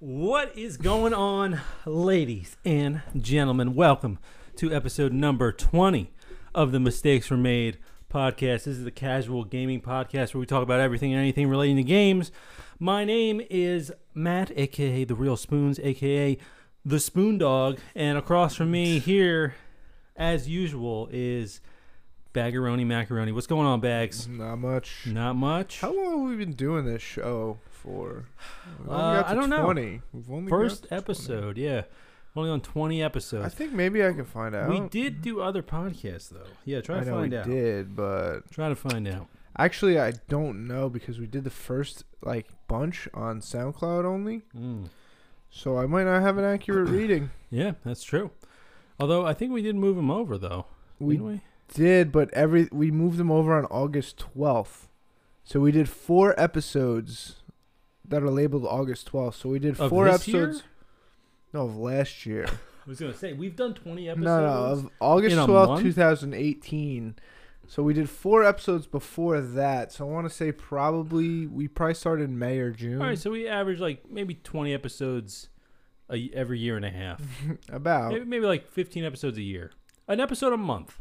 What is going on, ladies and gentlemen? Welcome to episode number 20 of the Mistakes Were Made podcast. This is the casual gaming podcast where we talk about everything and anything relating to games. My name is Matt, a.k.a. The Real Spoons, a.k.a. The Spoon Dog. And across from me here, as usual, is Baggeroni Macaroni. What's going on, Bags? Not much. Not much? How long have we been doing this show for? I don't know. We've only First got to episode, yeah. Only on 20 episodes. I think maybe I can find out. We did do other podcasts, though. Yeah, try to find out. I did, but Try to find out. actually I don't know because we did the first bunch on SoundCloud only, so I might not have an accurate reading. Yeah, that's true. Although I think we did move them over, though. Didn't we? Did, but we moved them over on August 12th. So we did 4 episodes that are labeled August 12th. So we did Of 4 this episodes. year? No, of last year. I was going to say, we've done 20 episodes. No, of August in a 12th, month? 2018. So we did 4 episodes before that. So I want to say we probably started in May or June. All right, so we average maybe 20 episodes every year and a half. About. Maybe 15 episodes a year. An episode a month.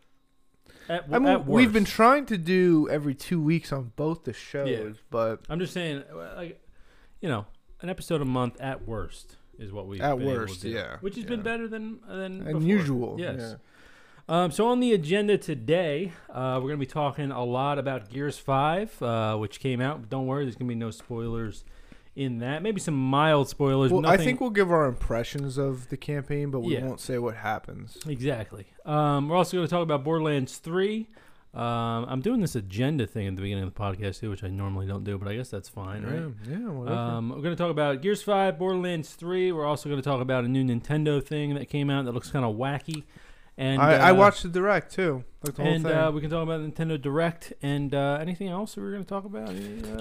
At we've been worst. trying to do every 2 weeks on both the shows, Yeah. but I'm just saying, an episode a month at worst is what we've At been able worst, to do, yeah, which has been better than before. unusual. Yes. Yeah. So on the agenda today, we're going to be talking a lot about Gears 5, which came out. But don't worry, there's going to be no spoilers in that. Maybe some mild spoilers. Well, but I nothing... think we'll give our impressions of the campaign, but we Yeah. won't say what happens. Exactly. We're also going to talk about Borderlands 3. I'm doing this agenda thing at the beginning of the podcast too, which I normally don't do, but I guess that's fine, right? Yeah, whatever. We're going to talk about Gears 5, Borderlands 3. We're also going to talk about a new Nintendo thing that came out that looks kind of wacky. And I watched the Direct, too. Like the whole and thing. we can talk about Nintendo Direct and anything else that we're going to talk about.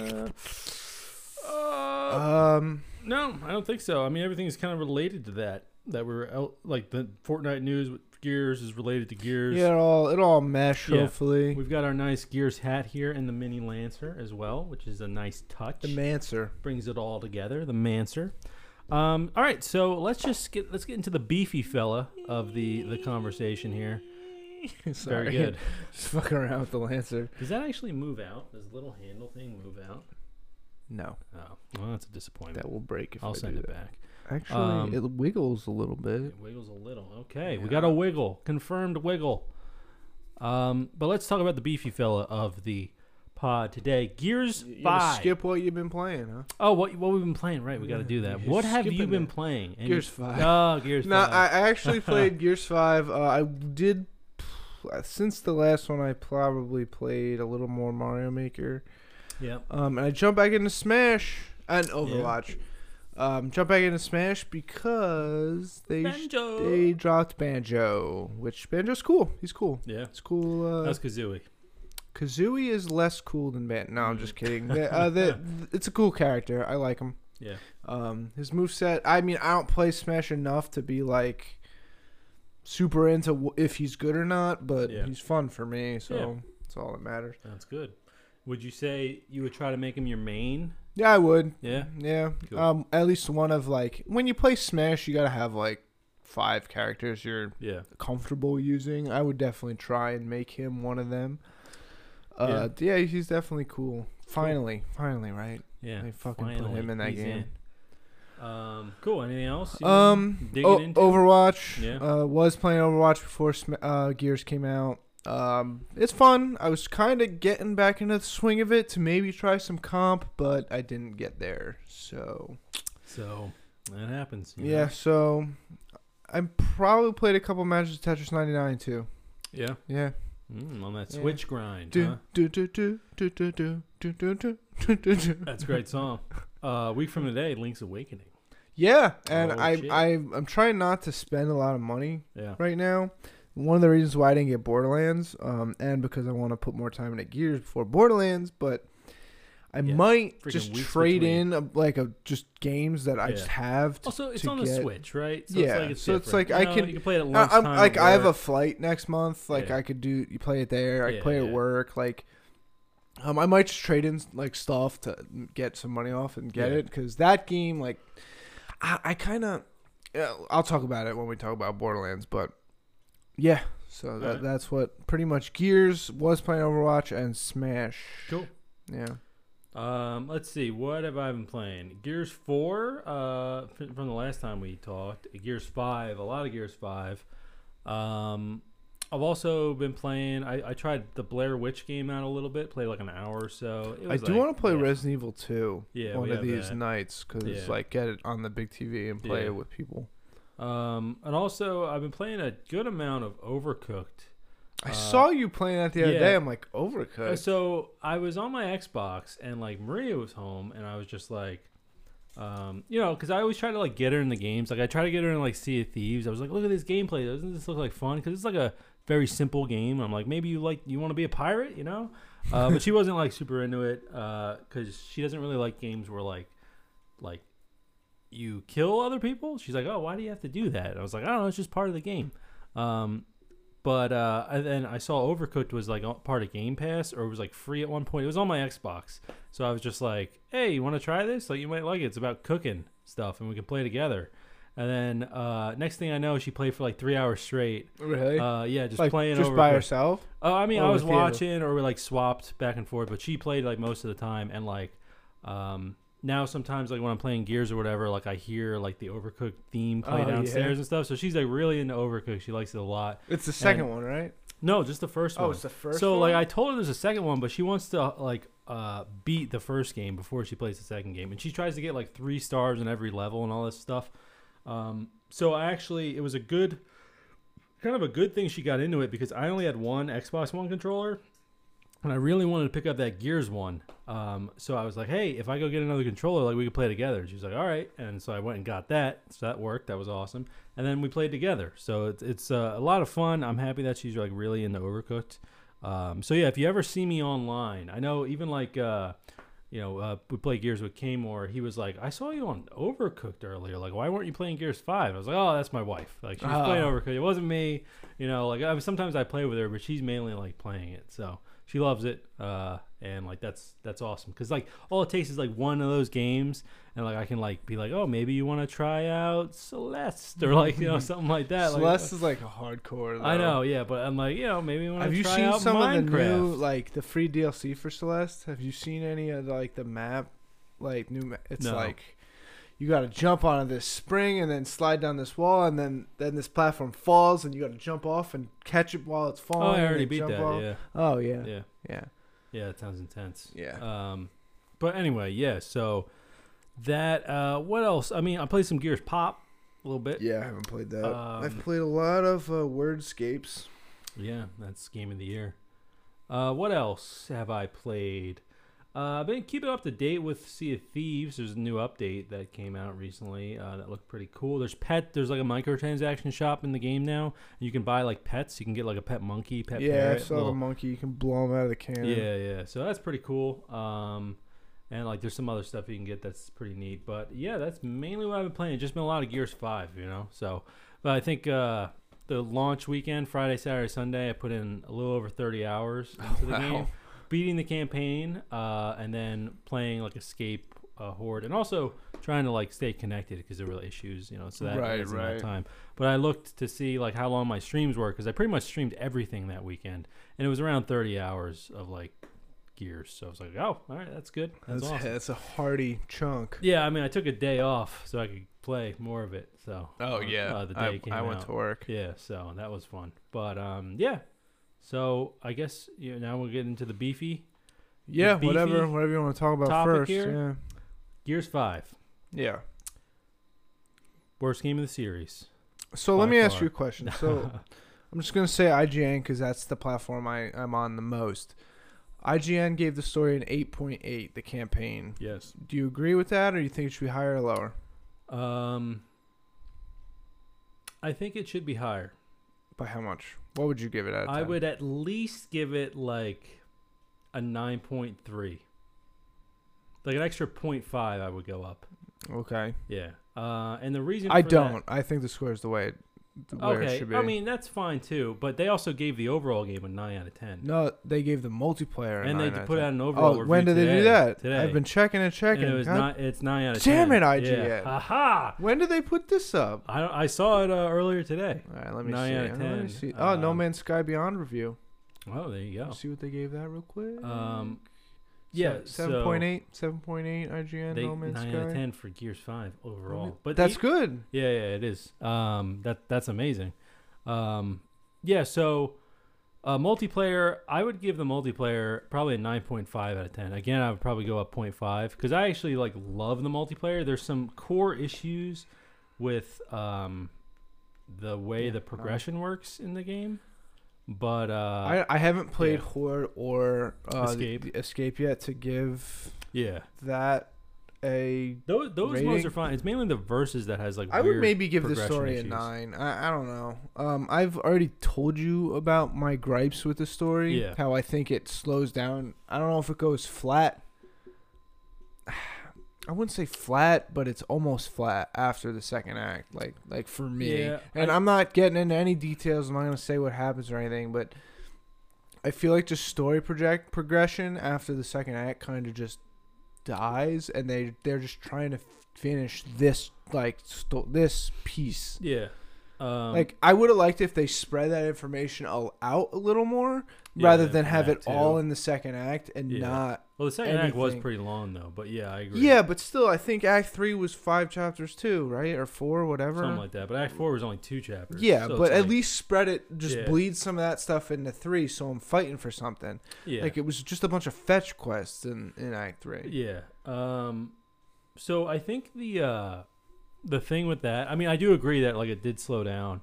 No, I don't think so. I mean, everything is kind of related to that. That we're out, the Fortnite news with Gears is related to Gears. Yeah, it'll all mesh, Yeah. hopefully. We've got our nice Gears hat here and the mini Lancer as well, which is a nice touch. The Mancer. Brings it all together, the Mancer. All right, so let's get into the beefy fella of the conversation here. Sorry. Very good. Just fucking around with the Lancer. Does that actually move out? Does the little handle thing move out? No. Oh, well, that's a disappointment. That will break if I'll I send do it that. back. Actually, it wiggles a little bit. It wiggles a little. Okay, we Yeah. got a wiggle. Confirmed wiggle. But let's talk about the beefy fella of the pod today. Gears You gotta 5. skip what you've been playing, huh? Oh, what we've been playing, right? We got to do that. You're What have you skipping been it. playing? Gears 5. Oh, Gears No, 5. I actually played Gears 5. I did, since the last one, I probably played a little more Mario Maker. Yeah. And I jumped back into Smash and Overwatch. Jump back into Smash because Banjo. they dropped Banjo, which Banjo's cool. He's cool. Yeah. It's cool. That's Kazooie. Kazooie is less cool than Banjo. No, I'm just kidding. It's a cool character. I like him. Yeah. His moveset. I mean, I don't play Smash enough to be super into if he's good or not, but Yeah. he's fun for me, so Yeah. that's all that matters. That's good. Would you say you would try to make him your main? Yeah, I would. Yeah. Yeah. Cool. At least one of when you play Smash, you gotta have 5 characters you're Yeah. comfortable using. I would definitely try and make him one of them. Yeah. He's definitely cool. Finally, right? Yeah. They fucking put Finally, him in that he's game. Cool. Anything else? Digging into? Overwatch. Yeah. Was playing Overwatch before Gears came out. It's fun. I was kind of getting back into the swing of it to maybe try some comp, but I didn't get there. So that happens. you yeah. know? So I probably played a couple matches of Tetris 99 too. Yeah. Yeah. On that Yeah. Switch grind. Do Huh? do do do do do do do do do do do. That's a great song. Week from today, Link's Awakening. Yeah, and Oh, shit. I'm trying not to spend a lot of money Yeah. right now. One of the reasons why I didn't get Borderlands, and because I want to put more time into Gears before Borderlands, but I Yeah, might freaking just weeks trade between. in just games that I just Yeah. have. Also, it's to on the get. Switch, right? So Yeah, it's so it's different. like I can- you can play it at I'm lunchtime. I have a work. flight next month. Yeah. I could you play it there. I Yeah, could play it yeah. at work. I might just trade in stuff to get some money off and get Yeah. it because that game I kind of, I'll talk about it when we talk about Borderlands, but yeah. So Alright. that's what pretty much Gears was playing Overwatch and Smash. Cool. Yeah. Let's see. What have I been playing? Gears 4. From the last time we talked. Gears 5. A lot of Gears 5. I've also been playing. I tried the Blair Witch game out a little bit. Played like an hour or so. I do want to play Resident Evil 2 Yeah, one we of have these that. nights because Yeah. like get it on the big TV and play Yeah. it with people. And also I've been playing a good amount of Overcooked. I saw you playing that the other yeah. day. I'm like, Overcooked. So I was on my Xbox and like Maria was home and I was just like, because I always try to like get her in the games. Like I try to get her in like Sea of Thieves. I was like, look at this gameplay. Doesn't this look like fun? Because it's like a very simple game. I'm like, maybe you want to be a pirate, But she wasn't like super into it because she doesn't really like games where like you kill other people. She's like, oh, why do you have to do that? And I was like, I don't know. It's just part of the game. But then I saw Overcooked was like part of Game Pass, or it was like free at one point. It was on my Xbox, so I was just like, "Hey, you want to try this? Like, you might like it. It's about cooking stuff, and we can play together." And then next thing I know, she played for like 3 hours straight. Really? Yeah, just like playing just Overcooked. by herself? Oh, I mean, Or I was with you? watching, or we like swapped back and forth, but she played like most of the time, and like now sometimes like when I'm playing Gears or whatever, like I hear like the Overcooked theme play Oh, downstairs yeah. and stuff. So she's like really into Overcooked. She likes it a lot. It's the second one, right? No, just the first one. Oh, it's the first So one? like I told her there's a second one, but she wants to like beat the first game before she plays the second game, and she tries to get like 3 stars in every level and all this stuff. So it was a good thing she got into it because I only had one Xbox One controller, and I really wanted to pick up that Gears one. So I was like, hey, if I go get another controller, like we could play together. She was like, all right, and so I went and got that. So that worked. That was awesome. And then we played together. So it's a lot of fun. I'm happy that she's like really into Overcooked. So yeah, if you ever see me online, I know even like we play Gears with Kmore. He was like, I saw you on Overcooked earlier. Like, why weren't you playing Gears 5? I was like, oh, that's my wife. Like, she was playing Overcooked. It wasn't me. Sometimes I play with her, but she's mainly like playing it. So she loves it. And like, that's awesome. Cause like all it takes is like one of those games. And like, I can like be like, oh, maybe you want to try out Celeste or like, something like that. Celeste is like a hardcore, though. I know. Yeah. But I'm like, maybe you want to try out Have you seen some Minecraft. of the new, like the free DLC for Celeste? Have you seen any of like the map? Like it's No. like you got to jump onto this spring and then slide down this wall, and then this platform falls, and you got to jump off and catch it while it's Oh, falling. I and already then beat jump that. off. Yeah. Oh yeah. Yeah. Yeah. Yeah. It sounds intense. Yeah. But anyway, yeah. So that what else? I mean, I played some Gears Pop a little bit. Yeah, I haven't played that. Um, I've played a lot of Wordscapes. Yeah, that's game of the year. What else have I played? I've been keeping up to date with Sea of Thieves. There's a new update that came out recently that looked pretty cool. There's like a microtransaction shop in the game now. And you can buy like pets. You can get like a pet monkey, pet Yeah, I parrot. saw the monkey. You can blow him out of the cannon. Yeah. So that's pretty cool. And like there's some other stuff you can get that's pretty neat. But yeah, that's mainly what I've been playing. Just been a lot of Gears 5, So, but I think the launch weekend, Friday, Saturday, Sunday, I put in a little over 30 hours into the game, beating the campaign, and then playing like Escape Horde, and also trying to like stay connected because there were issues, so that adds in that time. But I looked to see like how long my streams were because I pretty much streamed everything that weekend, and it was around 30 hours of like Gears. So I was like, oh, all right, that's good. That's awesome. That's a hearty chunk. Yeah, I mean, I took a day off so I could play more of it. So Oh yeah, the day came I went out. to work. Yeah, so that was fun. But yeah, so I guess now we'll get into the beefy. Yeah, beefy whatever you want to talk about topic first. here. Gears 5, Yeah. worst game of the series. So By let me ask far. you a question. So I'm just gonna say IGN because that's the platform I'm on the most. IGN gave the story an 8.8. The campaign. Yes. Do you agree with that, or do you think it should be higher or lower? I think it should be higher. By how much? What would you give it at? I would at least give it like a 9.3. Like an extra 0.5 I would go up. Okay. Yeah. And the reason I for don't. that- I think the score is the way where it Okay, should be. I mean that's fine too, but they also gave the overall game a 9 out of 10. No, they gave the multiplayer. And a they 9 put of out 10. an overall review when did they do that? Today. I've been checking and checking. And it was God not. It's 9 out of 10. damn it, IGN. Yeah. Aha! When did they put this up? I saw it earlier today. All right, let me 9 see. out of 10. Let me see. Oh, No Man's Sky Beyond review. Oh, there you go. See what they gave that real quick. Yeah, 7.8 IGN. They No Man's 9 Sky. out of 10 for Gears 5 overall. But That's good. Yeah, it is. That's amazing. Yeah, so multiplayer, I would give the multiplayer probably a 9.5 out of 10. Again, I would probably go up 0.5 because I actually love the multiplayer. There's some core issues with the way the progression works in the game. But I haven't played Horde or Escape. the Escape yet to give yeah, that a those rating? modes are fine. It's mainly the verses that has I would weird maybe give the progression story issues. a 9. I don't know. I've already told you about my gripes with the story. Yeah. How I think it slows down. I don't know if it goes flat. I wouldn't say flat, but it's almost flat after the second act. Like for me. Yeah, And I'm not getting into any details. I'm not gonna say what happens or anything, but I feel like just story progression after the second act kind of just dies, and they're just trying to finish this this piece. Yeah. I would have liked if they spread that information out a little more rather than have that it all too. in the second act and Yeah. not. Well, the second act was anything. pretty long though, but yeah, I agree. Yeah, but still, I think Act 3 was 5 chapters too, right? Or 4, whatever. Something like that. But Act 4 was only 2 chapters. Yeah, so but it's at like- least spread it. Just Yeah. bleed some of that stuff into 3, so I'm fighting for something. yeah, Like it was just a bunch of fetch quests in Act 3. yeah. So I think the thing with that, I mean, I do agree that it did slow down,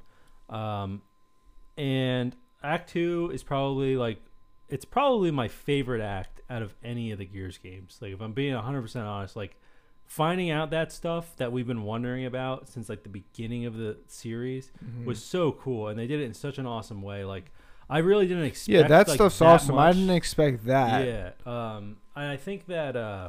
and Act 2 is probably it's probably my favorite act out of any of the Gears games. If I'm being 100% honest, finding out that stuff that we've been wondering about since the beginning of the series was so cool, and they did it in such an awesome way. I really didn't expect. Yeah, that stuff's that awesome. I much. didn't expect that. Yeah, and I think that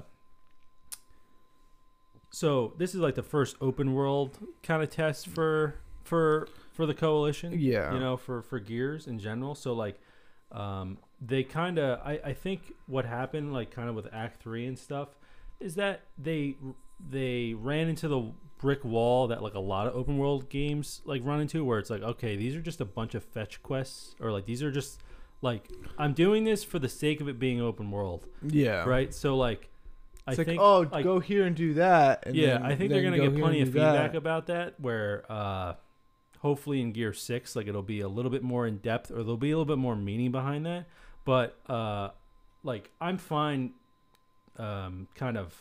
so this is the first open world kind of test for the coalition. Yeah. For Gears in general. So they kind of I think what happened kind of with Act 3 and stuff is that they ran into the brick wall that a lot of open world games run into, where it's okay, these are just a bunch of fetch quests, or these are just I'm doing this for the sake of it being open world. Yeah. Right. So I It's think go here and do that. And yeah, then- I think they're then gonna go get here plenty and of do feedback that. about that. Where hopefully in Gear 6, it'll be a little bit more in depth, or there'll be a little bit more meaning behind that. But I'm fine, kind of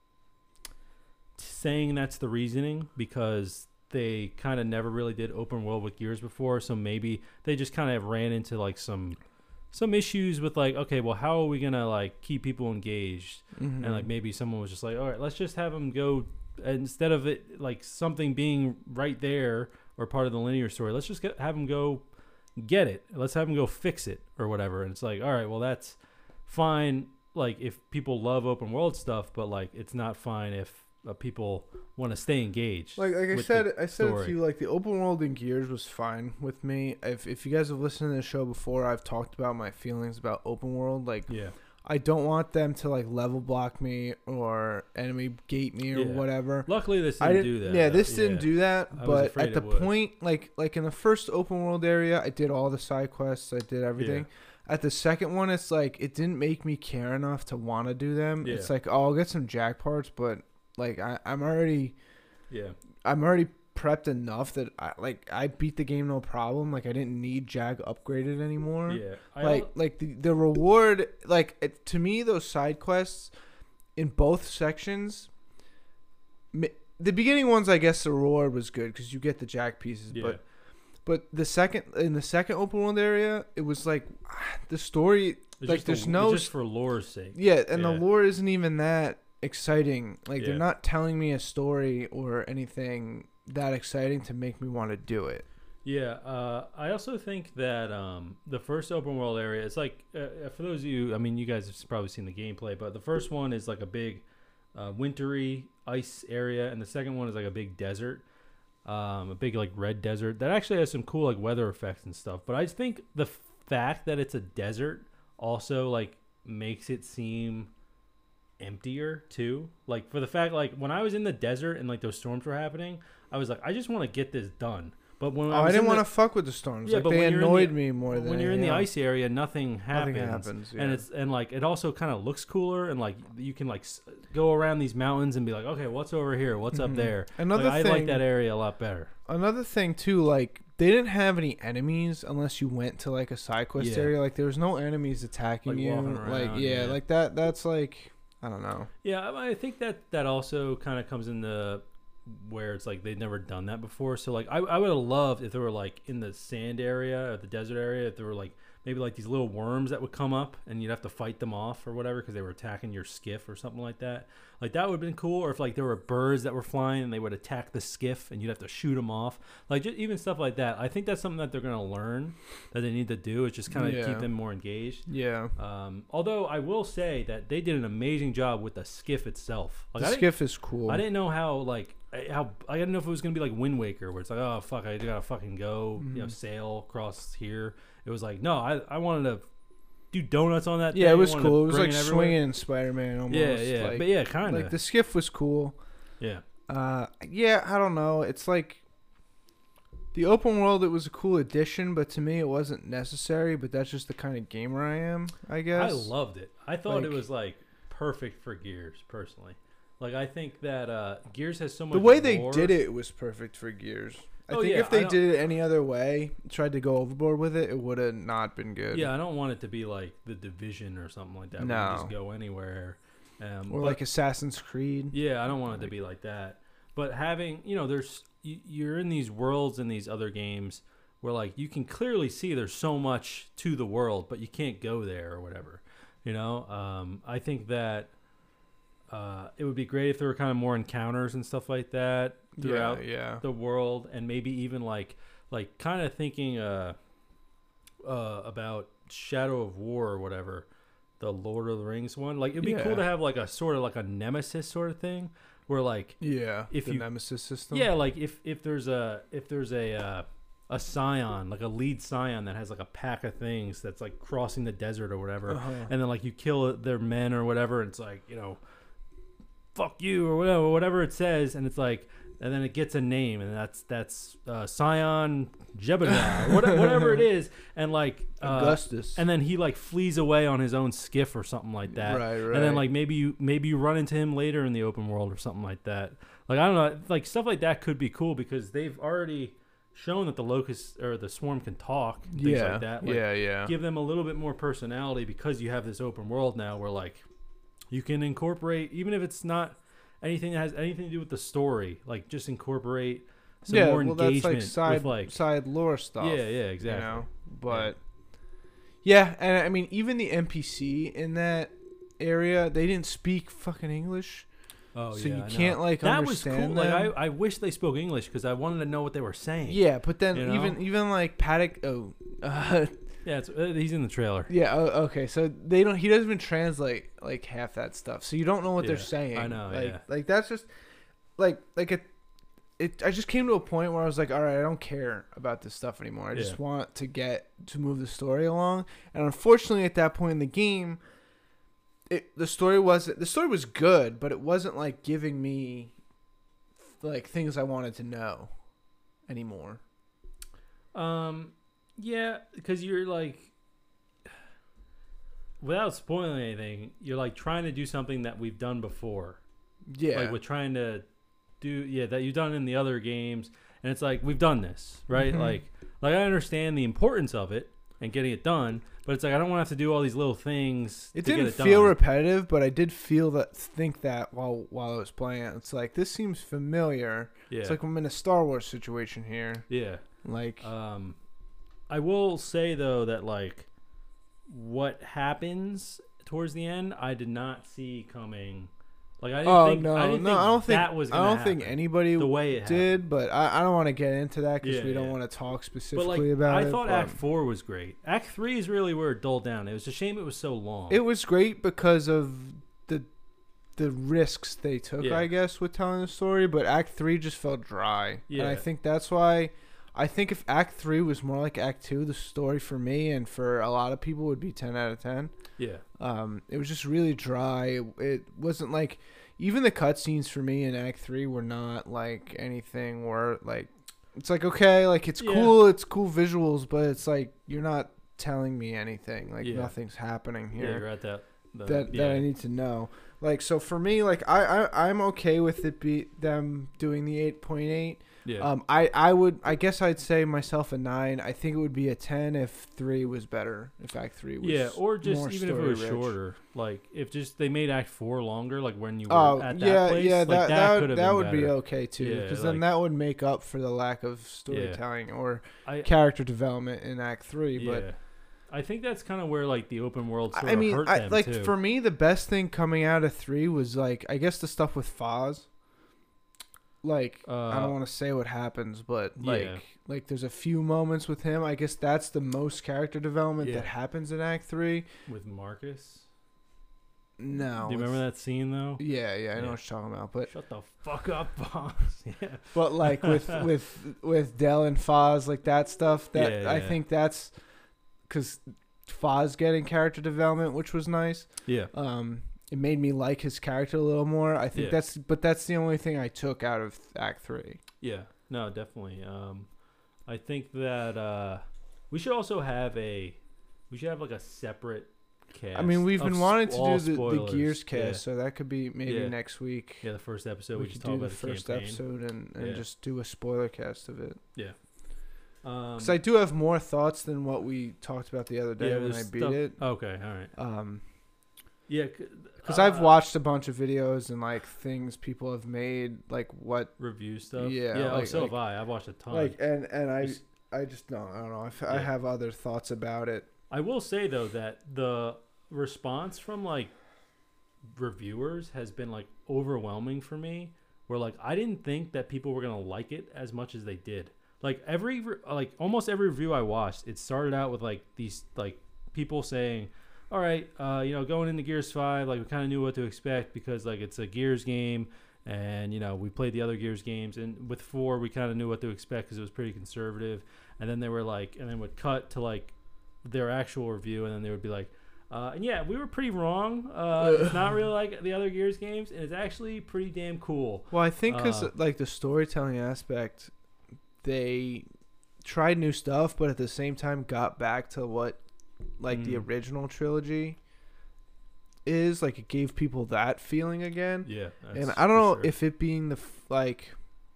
saying that's the reasoning, because they kind of never really did open world with Gears before, so maybe they just kind of ran into some issues with okay, well, how are we gonna keep people engaged? Mhm. And maybe someone was just all right, let's just have them go, instead of it something being right there or part of the linear story, let's just have them go get it, let's have them go fix it or whatever. And it's all right, well, that's fine if people love open world stuff, but it's not fine if people want to stay engaged. Like I with said, the I said it story. to you, the open world in Gears was fine with me. If you guys have listened to the show before, I've talked about my feelings about open world. Yeah, I don't want them to level block me or enemy gate me or Yeah. whatever. luckily this I didn't didn't do that. Yeah, though. this didn't do that. I was But afraid at the it would. point, like in the first open world area, I did all the side quests. I did everything. At the second one, it's it didn't make me care enough to want to do them. Yeah. It's I'll get some jack parts, but I'm already Yeah, prepped enough that I beat the game no problem. I didn't need Jag upgraded anymore. yeah. The reward, to me, those side quests in both sections, the beginning ones, I guess the reward was good because you get the jack pieces. Yeah. But in the second open world area, it was the story. It's There's no just for lore's sake. Yeah, and the Yeah. lore isn't even that exciting. Yeah. They're not telling me a story or anything that exciting to make me want to do it. Yeah, I also think that the first open world area, it's for those of you, I mean, you guys have probably seen the gameplay, but the first one is a big wintry ice area, and the second one is a big desert. a big like red desert that actually has some cool like weather effects and stuff. But I just think the fact that it's a desert also like makes it seem emptier too. Like for the fact like when I was in the desert and like those storms were happening, I was like, I just want to get this done. But when I didn't want to fuck with the storms. Yeah, like but they when you're in annoyed the- me more than when you're in the anything icy area, nothing happens. Nothing happens. Yeah. And it's like it also kind of looks cooler, and like you can like go around these mountains and be like, okay, what's over here? What's up there? Another Like, I thing, like that area a lot better. Another thing too, like they didn't have any enemies unless you went to like a side quest Yeah. area. Like there was no enemies attacking Like, you. walking Like around, yeah, yeah. like that's like I don't know. Yeah, I think that also kind of comes into where it's like they've never done that before. So like I would have loved if there were like in the sand area or the desert area, if there were like maybe like these little worms that would come up and you'd have to fight them off or whatever because they were attacking your skiff or something like that. Like that would have been cool. Or if like there were birds that were flying and they would attack the skiff and you'd have to shoot them off. Like just even stuff like that. I think that's something that they're gonna learn that they need to do. Is just kind of Yeah. keep them more engaged. Yeah, Although I will say that they did an amazing job with the skiff itself. Like the skiff is cool. I didn't know how I didn't know if it was gonna be like Wind Waker, where it's like, oh fuck, I gotta fucking go, sail across here. It was like, no, I wanted to do donuts on that. Yeah, thing. it was I wanted to cool. It was bring like everywhere. swinging in Spider-Man almost. Yeah, yeah, like, but yeah, kind of. like the skiff was cool. Yeah, Yeah, I don't know. It's like the open world. It was a cool addition, but to me, it wasn't necessary. But that's just the kind of gamer I am, I guess. I loved it. I thought it Like- was like perfect for Gears, personally. Like I think that Gears has so much. The way they lore. did it was perfect for Gears. I Oh, think yeah, if they I don't- did it any other way, tried to go overboard with it, it would have not been good. Yeah, I don't want it to be like the Division or something like that. Where No. you just go anywhere. Or like Assassin's Creed. Yeah, I don't want it to be like that. But having, there's you're in these worlds in these other games where like you can clearly see there's so much to the world, but you can't go there or whatever. I think that it would be great if there were kind of more encounters and stuff like that throughout Yeah. the world, and maybe even like kind of thinking about Shadow of War or whatever, the Lord of the Rings one. Like it'd be cool Yeah. to have like a sort of like a nemesis sort of thing where like Yeah. If the you- Nemesis system. yeah, like if there's a scion, like a lead scion that has like a pack of things that's like crossing the desert or whatever, Uh-huh. and then like you kill their men or whatever, and it's like fuck you or whatever it says, and it's like, and then it gets a name, and that's Scion Jebediah, whatever it is, and like Augustus. and then he like flees away on his own skiff or something like that. Right, And then right. like maybe you run into him later in the open world or something like that. Like I don't know, like stuff like that could be cool because they've already shown that the locust or the swarm can talk, things yeah. like that. Like, yeah. give them a little bit more personality because you have this open world now where like you can incorporate, even if it's not anything that has anything to do with the story, like just incorporate some more engagement that's like with like side lore stuff. yeah, exactly. You know? But yeah, and I mean even the NPC in that area, they didn't speak fucking English. Oh, So yeah, you I know. can't, like, that was understand cool. them. Like I wish they spoke English because I wanted to know what they were saying. Yeah, but then You know? even like Paddock Yeah, he's in the trailer. yeah, okay. So he doesn't even translate like half that stuff. So you don't know what they're Yeah, saying. I know, Like yeah. like that's just like I just came to a point where I was like, all right, I don't care about this stuff anymore. I just Yeah. want to move the story along. And unfortunately, at that point in the game, the story was good, but it wasn't like giving me like things I wanted to know anymore. Yeah, because you're like, without spoiling anything, you're like trying to do something that we've done before. Yeah, Like we're trying to do, that you've done in the other games, and it's like we've done this, right? Mhm. Like I understand the importance of it and getting it done, but it's like I don't want to have to do all these little things. it to didn't get it feel done. repetitive, but I did think that while I was playing it. It's like this seems familiar. Yeah, It's like I'm in a Star Wars situation here. yeah. Like I will say though that like what happens towards the end, I did not see coming. Like I didn't think, I didn't think I don't think that was. I Gonna don't think happen anybody the way it did, but I don't want to get into that because Yeah, we don't yeah. want to talk But specifically like about I it. thought but Act 4 was great. Act 3 is really where it dulled down. It was a shame it was so long. it was great because of the risks they took, Yeah. I guess, with telling the story. But Act 3 just felt dry. Yeah. And I think that's why. I think if Act 3 was more like Act 2, the story for me and for a lot of people would be 10 out of 10. Yeah. It was just really dry. It wasn't like, even the cutscenes for me in Act 3 were not like anything where like, it's like, okay, like it's cool visuals, but it's like, you're not telling me anything. Like nothing's happening here. Yeah, you're at that I need to know. Like, so for me, like I'm okay with them doing the 8.8. Yeah. I guess I'd say myself a 9. I think it would be a 10 if 3 was better. If Act 3 was or just more even if it was story-rich. shorter. Like if just they made Act 4 longer, like when you were at that place. Yeah, like, that would be better. okay too, Yeah, because like, then that would make up for the lack of storytelling or I- character development in Act 3. Yeah. But I think that's kind of where like the open world sort I of mean, hurt them like too. for me, the best thing coming out of 3 was like, I guess the stuff with Foz. Like, I don't want to say what happens, but like there's a few moments with him. I guess that's the most character development that happens in Act 3. With Marcus. No. Do you remember that scene though? Yeah, I know what you're talking about. But shut the fuck up, boss. Yeah. But like with Dell and Foz, like that stuff, that I think that's because Foz getting character development, which was nice. Yeah. It made me like his character a little more. I think that's the only thing I took out of Act 3. Yeah. No, definitely. I think that we should also have like a separate cast. I mean, we've been wanting to do the Gears cast, yeah. so that could be maybe next week. Yeah, the first episode we just could talk do about the first episode and just do a spoiler cast of it. Yeah. Because I do have more thoughts than what we talked about the other day when I beat it. Okay, all right. Yeah, because I've watched a bunch of videos and like things people have made, like what review stuff. Yeah, yeah. like, So have I. I've watched a ton. Like and I just don't know. I have other thoughts about it. I will say though that the response from like reviewers has been like overwhelming for me. Where like I didn't think that people were gonna like it as much as they did. Like almost every review I watched, it started out with like these like people saying, all right, going into Gears 5, like we kind of knew what to expect because like it's a Gears game, and we played the other Gears games, and with 4 we kind of knew what to expect because it was pretty conservative. And then they were like, and then would cut to like their actual review, and then they would be like, and yeah, we were pretty wrong. It's not really like the other Gears games, and it's actually pretty damn cool. Well, I think because like the storytelling aspect, they tried new stuff, but at the same time got back to what like the original trilogy is. Like it gave people that feeling again. Yeah. And I don't know if it being the like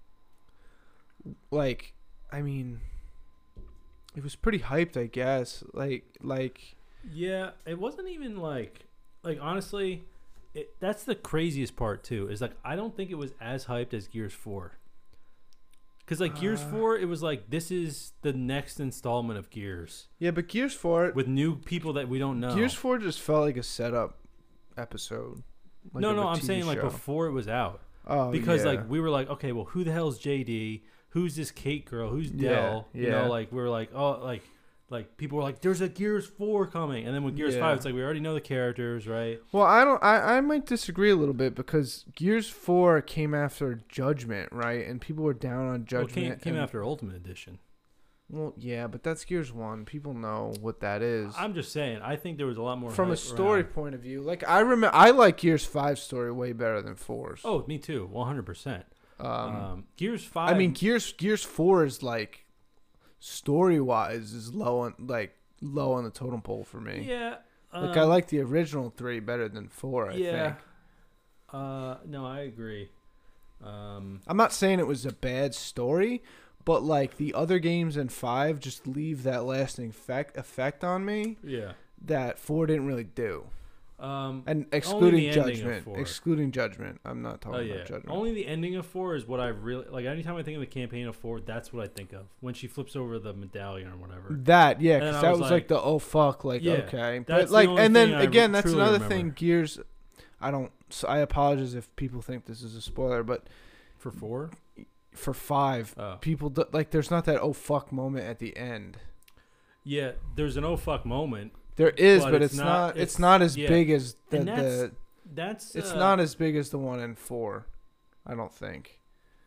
I mean, it was pretty hyped, I guess. Like yeah, it wasn't even like honestly, that's the craziest part too. Is like I don't think it was as hyped as Gears 4. Because like Gears 4, it was like this is the next installment of Gears. Yeah, but Gears 4 with new people that we don't know. Gears 4 just felt like a setup episode. Like no, I'm saying like before it was out. Oh, because like we were like, okay, well, who the hell's JD? Who's this Kate girl? Who's Dell? You know, like we were like, oh, like people were like, there's a Gears 4 coming, and then with Gears 5, it's like we already know the characters, right? Well, I might disagree a little bit because Gears 4 came after Judgment, right? And people were down on Judgment. Well, came after Ultimate Edition. Well, yeah, but that's Gears 1. People know what that is. I'm just saying, I think there was a lot more from a story point of view. Like I like Gears 5's story way better than 4's. Oh, me too, 100%. Gears 5. I mean, Gears 4 is like story-wise is low on the totem pole for me. Yeah. Like I like the original 3 better than 4, I think. No, I agree. I'm not saying it was a bad story, but like the other games in 5 just leave that lasting effect on me. Yeah. That 4 didn't really do. And excluding Judgment. I'm not talking about Judgment. Only the ending of 4 is what I really like. Anytime I think of the campaign of 4, that's what I think of when she flips over the medallion or whatever. That because that was like the oh fuck, like okay, but like and then again that's another thing. Gears, I apologize if people think this is a spoiler, but for 4, for 5, people like there's not that oh fuck moment at the end. Yeah, there's an oh fuck moment. There is, but it's not as big as That's It's not as big as the one in 4, I don't think.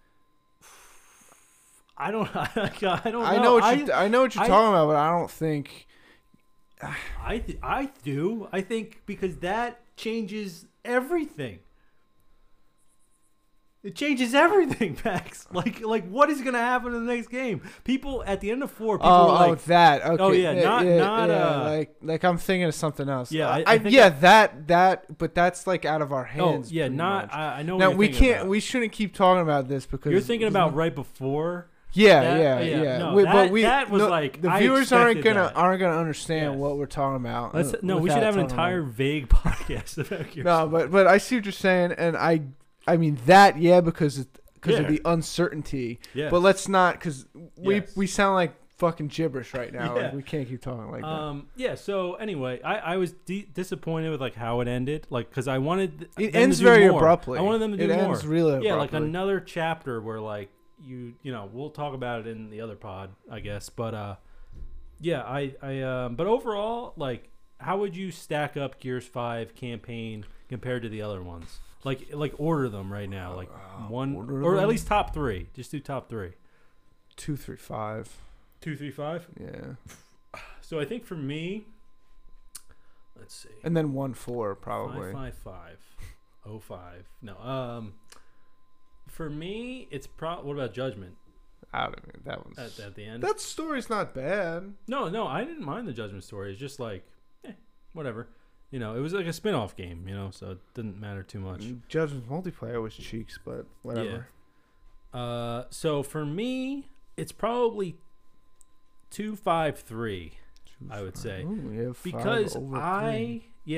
I don't know. I know what you're talking about, but I don't think. I do. I think because that changes everything. It changes everything, Max. Like what is going to happen in the next game? People at the end of 4, people are like, that. Okay. Oh yeah, not like I'm thinking of something else. Yeah, I think that, but that's like out of our hands. Oh yeah, not. much. I know. Now what we you're thinking can't. We shouldn't keep talking about this because you're thinking about right before. Yeah. No, But the viewers aren't gonna understand what we're talking about. We should have an entire vague podcast about Gears. No, but I see what you're saying, and I mean that because of the uncertainty. Yeah. But let's not because we sound like fucking gibberish right now. Yeah. Like, we can't keep talking like that. Yeah. So anyway, I was disappointed with like how it ended. Like because I wanted it ends very more. abruptly. I wanted them to do more. It ends really abruptly. Yeah, like another chapter where like you know we'll talk about it in the other pod, I guess. But yeah, I but overall, like how would you stack up Gears 5 campaign compared to the other ones? Like order them right now, like one or at least top 3. Just do top 3. 2, 3, 5. 2, 3, 5. Yeah. So I think for me, let's see, and then 1, 4 probably. 5, 5, 5, 05. No. For me, it's what about Judgment? Out of it. That one's at the end. That story's not bad. No, I didn't mind the Judgment story. It's just like, whatever. You know, it was like a spin-off game, you know, so it didn't matter too much. Judgment multiplayer was cheeks, but whatever. Yeah. So for me, it's probably 2, 5, 3. I would say. Ooh, because I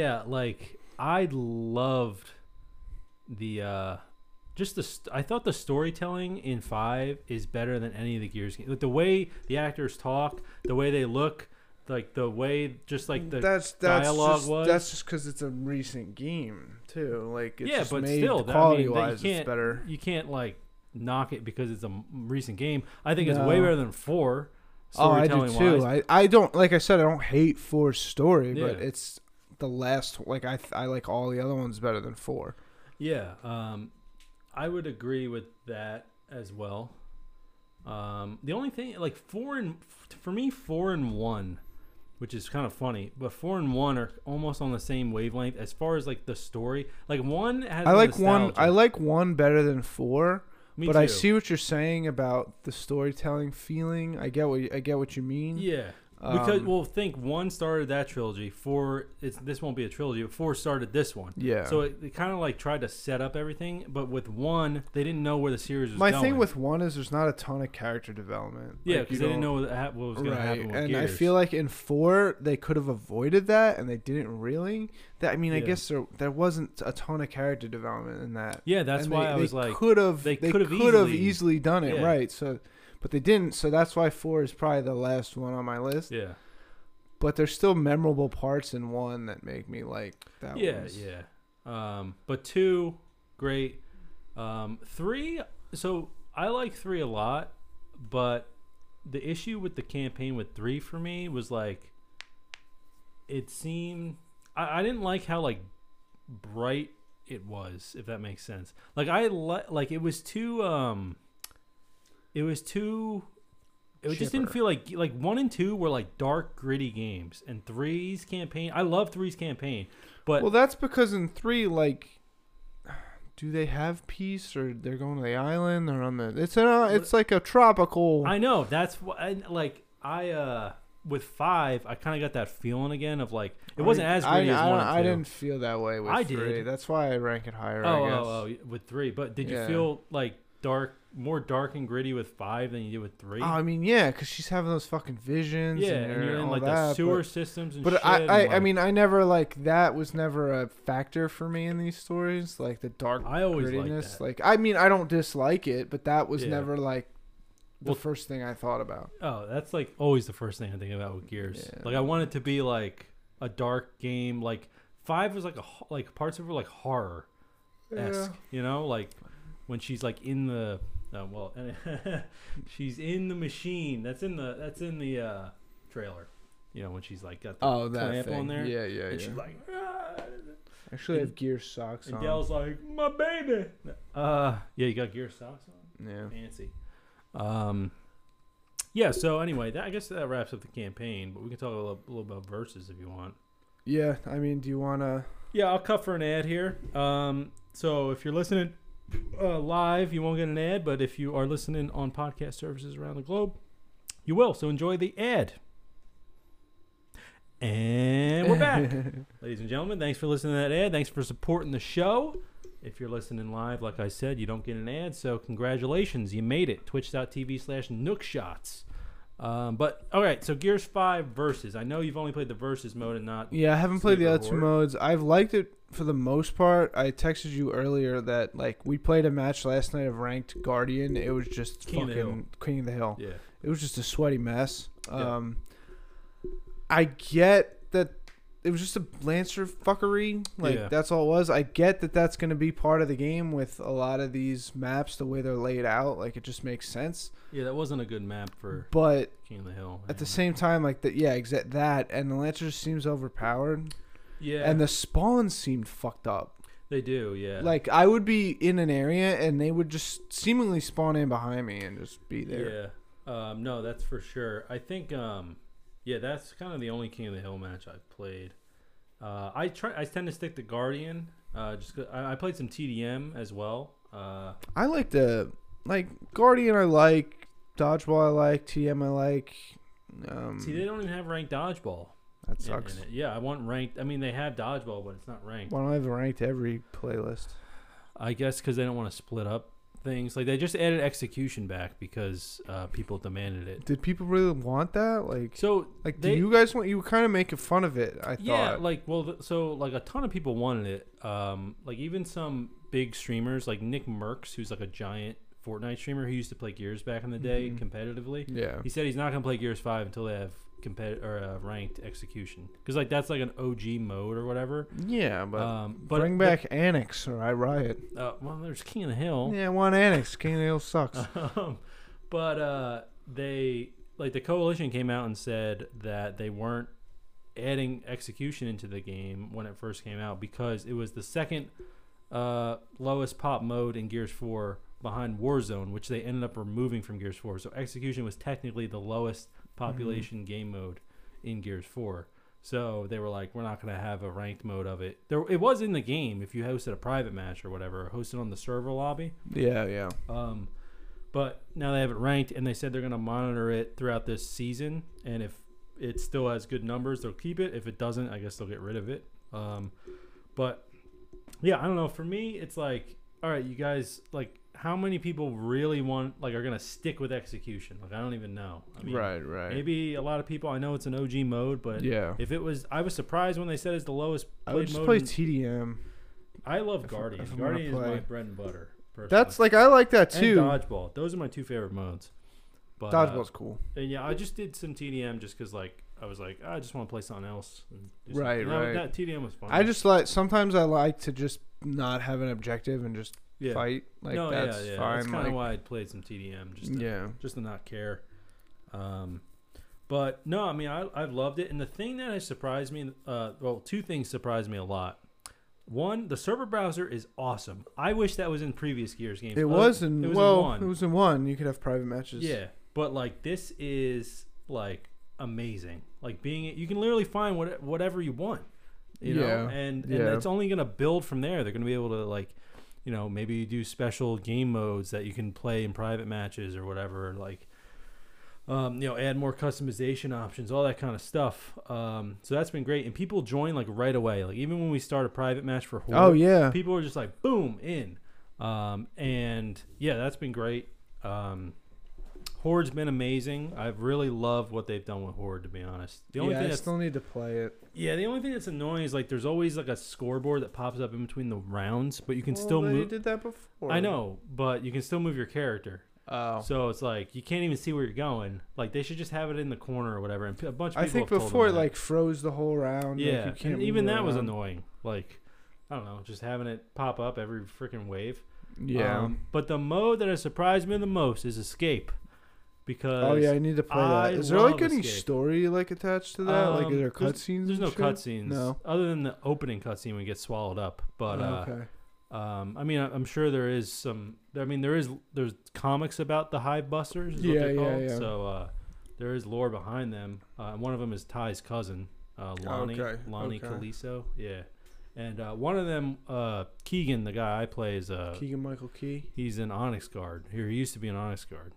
loved the I thought the storytelling in 5 is better than any of the Gears games. Like the way the actors talk, the way they look, like the way just like the dialogue was. That's just because it's a recent game too. Like it's just but made still, quality wise, it's better. You can't like knock it because it's a recent game. I think it's way better than 4. I do too. I don't, like I said, I don't hate 4's story, but it's the last. Like I like all the other ones better than 4. Yeah, I would agree with that as well. The only thing, like 4 and 1, which is kind of funny, but 4 and 1 are almost on the same wavelength as far as like the story. Like 1 has. I like 1 better than 4. Me but too. I see what you're saying about the storytelling feeling. I get what you mean. Yeah. Because think 1 started that trilogy. 4, this won't be a trilogy. But 4 started this one. Yeah. So it kind of like tried to set up everything, but with 1, they didn't know where the series was going. My thing with 1 is there's not a ton of character development. Yeah, because they didn't know what was going to happen with and Gears. I feel like in 4 they could have avoided that, and they didn't really. I guess there wasn't a ton of character development in that. Yeah, that's why I was like, they could have easily done it, right? So. But they didn't, so that's why 4 is probably the last one on my list. Yeah. But there's still memorable parts in 1 that make me like that one. Yeah. But 2, great. 3, so I like 3 a lot, but the issue with the campaign with 3 for me was like, it seemed, I didn't like how like bright it was, if that makes sense. Like like it was too it just didn't feel like 1 and 2 were like dark, gritty games, and 3's campaign. I love 3's campaign, but that's because in 3, like, do they have peace or they're going to the island or on the? It's like a tropical. I know that's what with 5, I kind of got that feeling again of like it wasn't as gritty as 1 and 2. I didn't feel that way with 3. Did. That's why I rank it higher. Oh, with 3, but did you feel like more dark and gritty with 5 than you did with 3? Oh, I mean, yeah, because she's having those fucking visions. Yeah, and you're in like the sewer systems and but shit. But I mean, I never that was never a factor for me in these stories, like the dark grittiness. Like, I mean, I don't dislike it, but that was never like the first thing I thought about. Oh, that's like always the first thing I think about with Gears. Yeah. Like I want it to be like a dark game. Like 5 was like parts of it were like horror-esque, you know, like when she's like in the she's in the machine. That's in the trailer. You know, when she's like got the clamp on there. Yeah. And she's like, Actually, I And- have gear socks And on. Dell's like, my baby. Yeah, you got gear socks on. Yeah. Fancy. Yeah. So anyway, I guess that wraps up the campaign. But we can talk a little about versus if you want. Yeah. I mean, do you want to? Yeah, I'll cut for an ad here. So if you're listening live, you won't get an ad. But if you are listening on podcast services around the globe, you will. So enjoy the ad. And we're back. Ladies and gentlemen, thanks for listening to that ad. Thanks for supporting the show. If you're listening live, like I said, you don't get an ad, so congratulations. You made it. Twitch.tv/Nookshots. But, all right, so Gears 5 Versus. I know you've only played the Versus mode and not... Yeah, I haven't played the Sleeper other two Horde. modes. I've liked it for the most part. I texted you earlier that like we played a match last night of ranked Guardian. It was just King of the Hill. fucking King of the Hill. Yeah. It was just a sweaty mess. Yeah. I get that it was just a Lancer fuckery. Like, Yeah. that's all it was. I get that that's going to be part of the game with a lot of these maps, the way they're laid out. Like, it just makes sense. Yeah, that wasn't a good map for But King of the Hill. at the same time, like, that, and the Lancer just seems overpowered. Yeah, And the spawns seemed fucked up. they do, yeah. Like, I would be in an area, and they would just seemingly spawn in behind me and just be there. Yeah. No, that's for sure. I think, yeah, that's kind of the only King of the Hill match I've played. I tend to stick to Guardian. Just 'cause I played some TDM as well. I like Guardian I like, Dodgeball I like, TM I like. See, they don't even have ranked dodgeball. That in sucks. it. Yeah, I want ranked. I mean, they have dodgeball, but it's not ranked. Why don't I have it ranked every playlist? I guess because they don't want to split up things. Like, they just added execution back because people demanded it. Did people really want that? Like, So, do they, you guys want? You were kind of making fun of it. I thought. yeah, like, well, so like a ton of people wanted it. Like even some big streamers like Nick Merckx, who's like a giant Fortnite streamer who used to play Gears back in the day Mhm. competitively. Yeah. He said he's not gonna play Gears 5 until they have ranked execution, because like that's like an OG mode or whatever. Yeah, but bring but- back Annex or I riot. well, there's King of the Hill. Yeah, I want Annex. King of the Hill sucks. But they, like, the coalition came out and said that they weren't adding execution into the game when it first came out because it was the second lowest pop mode in Gears 4 behind Warzone, which they ended up removing from Gears 4. So execution was technically the lowest population game mode in Gears 4. So they were like, we're not going to have a ranked mode of it. It was in the game if you hosted a private match or whatever, or hosted on the server lobby. Yeah. But now they have it ranked, and they said they're going to monitor it throughout this season. And if it still has good numbers, they'll keep it. If it doesn't, I guess they'll get rid of it. But yeah, I don't know. For me, it's like, all right, you guys, like, how many people really are going to stick with execution? Like, I don't even know. I mean, right. maybe a lot of people. I know it's an OG mode, but Yeah. if it was, I was surprised when they said it's the lowest I would played just mode. play in- TDM. I love if Guardian. I'm gonna Guardian is play. my bread and butter. Personally. That's like I like that and too. dodgeball. Those are my two favorite modes. But, Dodgeball's cool. and yeah, I just did some TDM just because, like, I was like, I just want to play something else. And do Right, something. right. That TDM was fun. I just like sometimes I like to just not have an objective and just yeah. fight. Like no, that's yeah. fine. That's kind of like, why I played some TDM, yeah. just to not care. But no, I mean, I loved it. And the thing that has surprised me, well, two things surprised me a lot. One, the server browser is awesome. I wish that was in previous Gears games. It was in in well, one. it was in one. You could have private matches. Yeah, but like this is like amazing. Like you can literally find whatever you want, you know, Yeah, and yeah. it's only gonna build from there. They're gonna be able to, like, you know, maybe do special game modes that you can play in private matches or whatever. Like, you know, add more customization options, all that kind of stuff. So that's been great, and people join like right away. Like even when we start a private match for Horde, Oh yeah. people are just like boom in. And yeah, that's been great. Horde's been amazing. I've really loved what they've done with Horde, to be honest. The only Yeah, thing I that's still need to play it. the only thing that's annoying is like there's always like a scoreboard that pops up in between the rounds, but you can Well, still they move. did that before. I know, but you can still move your character. Oh. So it's like you can't even see where you're going. Like they should just have it in the corner or whatever. And a bunch of people I think have told before it them that. like froze the whole round. like, Yeah, you can't and even move that was around. annoying. Like, I don't know, just having it pop up every freaking wave. Yeah. But the mode that has surprised me the most is Escape. because Oh yeah, I need to play I that. Is there like love any Escape. story like attached to that? Like, is there cutscenes? There's no and shit? cutscenes. No. Other than the opening cutscene when you get swallowed up. But Okay. I mean, I'm sure there is some. I mean, there's comics about the Hive Busters. Is what Yeah, they're yeah, called. yeah. So there is lore behind them. One of them is Ty's cousin, Lonnie Okay. Caliso. Yeah, and one of them, Keegan, the guy I play, is Keegan-Michael Key. he's an Onyx guard. Here, he used to be an Onyx guard.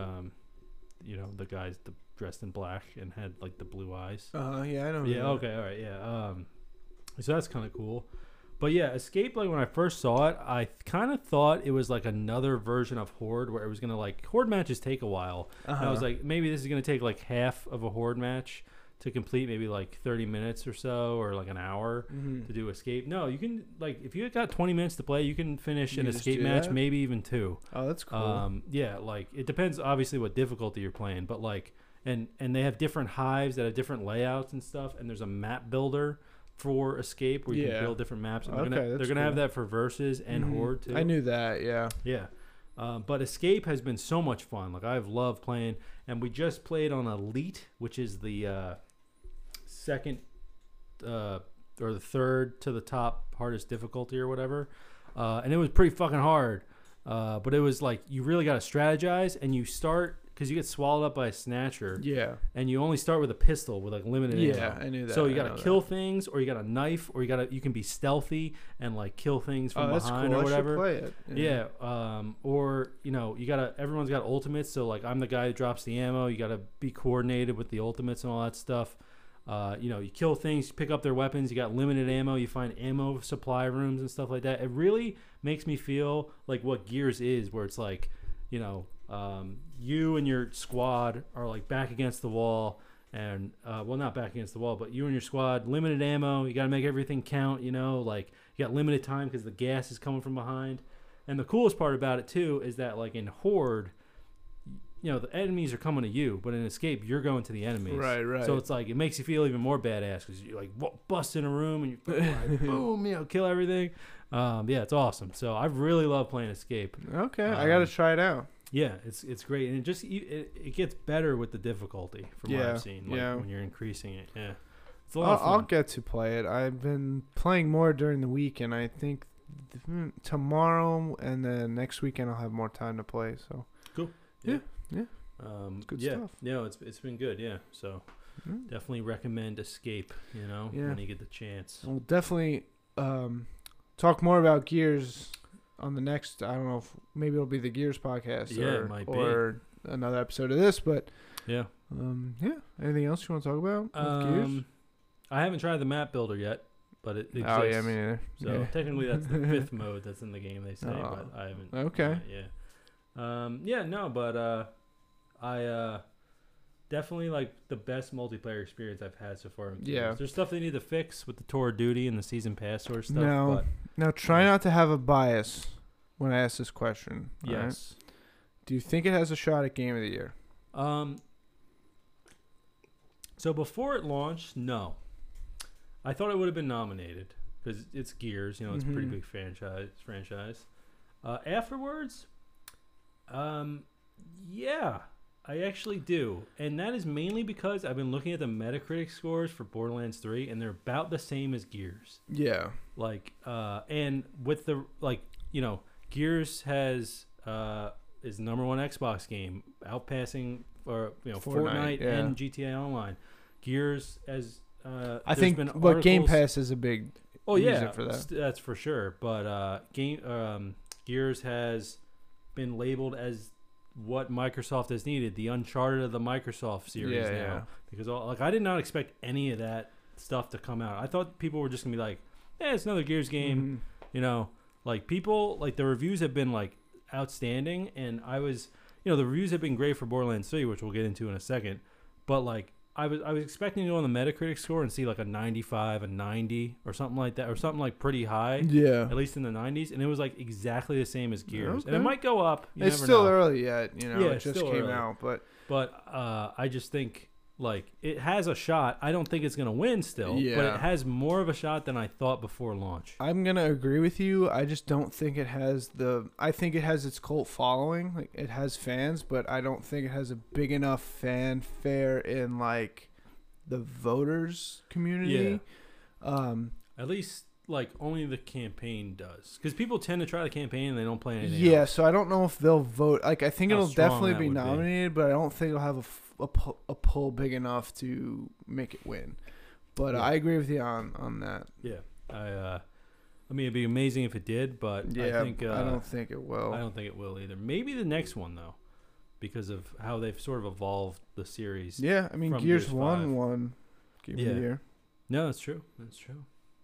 You know, the guy's dressed in black and had like the blue eyes. Yeah, I know. Yeah. Okay. All right. Yeah. So that's kind of cool. But yeah, Escape. Like when I first saw it, I kind of thought it was like another version of Horde, where it was gonna like Horde matches take a while. And I was like, maybe this is gonna take like half of a Horde match to complete, maybe like 30 minutes or so, or like an hour to do Escape. No, you can like if you got 20 minutes to play, you can finish an just Escape do match, that? maybe even 2. Oh, that's cool. Yeah, like it depends obviously what difficulty you're playing, but like and they have different hives that have different layouts and stuff, and there's a map builder for Escape where you can build different maps. And they're gonna have that for Versus and Horde too. I knew that. Yeah. Yeah. But Escape has been so much fun. Like I've loved playing, and we just played on Elite, which is the second or the third to the top hardest difficulty or whatever. And it was pretty fucking hard. But it was like you really got to strategize, and you start because you get swallowed up by a snatcher. Yeah. And you only start with a pistol with like limited ammo. Yeah, I knew that. So you got to kill things, or you got a knife, or you can be stealthy and like kill things from behind cool. or whatever. I should play it. Yeah. Or you know, everyone's got ultimates. So like I'm the guy that drops the ammo. You got to be coordinated with the ultimates and all that stuff. You know, you kill things, you pick up their weapons. You got limited ammo. You find ammo supply rooms and stuff like that. It really makes me feel like what Gears is, where it's like, you know, you and your squad are like back against the wall, and well, not back against the wall, but you and your squad, limited ammo. You got to make everything count. You know, like you got limited time because the gas is coming from behind. And the coolest part about it too is that like in Horde, you know, the enemies are coming to you, but in Escape, you're going to the enemies. Right. So it's like it makes you feel even more badass because you like bust in a room and you like, boom, you know, kill everything. Yeah, it's awesome. So I really love playing Escape. Okay, I gotta try it out. Yeah, it's great, and it gets better with the difficulty from what I've seen. Like, when you're increasing it. Yeah, it's a lot of fun. I'll get to play it. I've been playing more during the week, and I think tomorrow and then next weekend I'll have more time to play. So cool. Yeah. Good stuff. Yeah, it's been good. Yeah, so definitely recommend Escape. You know, when you get the chance. We'll definitely talk more about Gears on the next. I don't know if maybe it'll be the Gears podcast. Yeah, it might be. Or another episode of this. But yeah. Anything else you want to talk about with Gears? I haven't tried the map builder yet, but it exists. Oh yeah, me neither. So technically that's the 5th mode that's in the game. They say, but I haven't. Okay. But I definitely like the best multiplayer experience I've had so far. There's stuff they need to fix with the tour of duty and the season pass sort of stuff. Now try not to have a bias when I ask this question. Yes. Right? Do you think it has a shot at Game of the Year? So before it launched, no. I thought it would have been nominated because it's Gears. You know, it's a pretty big franchise. Afterwards, yeah, I actually do. And that is mainly because I've been looking at the Metacritic scores for Borderlands 3, and they're about the same as Gears. Yeah. Like, and with the, like, you know, Gears has, is number one Xbox game, outpassing, or, you know, Fortnite and GTA Online. Gears, as, I think, but Game Pass is a big reason for that. That's for sure. But, Gears has been labeled as what Microsoft has needed, the Uncharted of the Microsoft series now. Yeah. Because like I did not expect any of that stuff to come out. I thought people were just gonna be like, it's another Gears game. You know, like people, like the reviews have been like outstanding, and I was, you know, the reviews have been great for Borderlands 3, which we'll get into in a second. But like I was expecting to go on the Metacritic score and see like a 95, a 90, or something like that, or something like pretty high. Yeah. At least in the 90s, and it was like exactly the same as Gears, and it might go up. It's still early yet, you know. It just came out, but I just think Like, it has a shot. I don't think it's going to win still, but Yeah. it has more of a shot than I thought before launch. I'm gonna agree with you. I just don't think it has I think it has its cult following. Like it has fans, but I don't think it has a big enough fanfare in like the voters community. At least, like, only the campaign does. Because people tend to try the campaign and they don't play anything Yeah, else. so I don't know if they'll vote. Like I think How it'll strong definitely that be would be. nominated, but I don't think it'll have a pull big enough to make it win. But Yeah. I agree with you on that. Yeah. I mean, it'd be amazing if it did, but Yeah, I think I don't think it will. I don't think it will either. Maybe the next one, though, because of how they've sort of evolved the series. Yeah, I mean from Gears Gears 1 5. won Game of Yeah. the Year. No, that's true. That's true.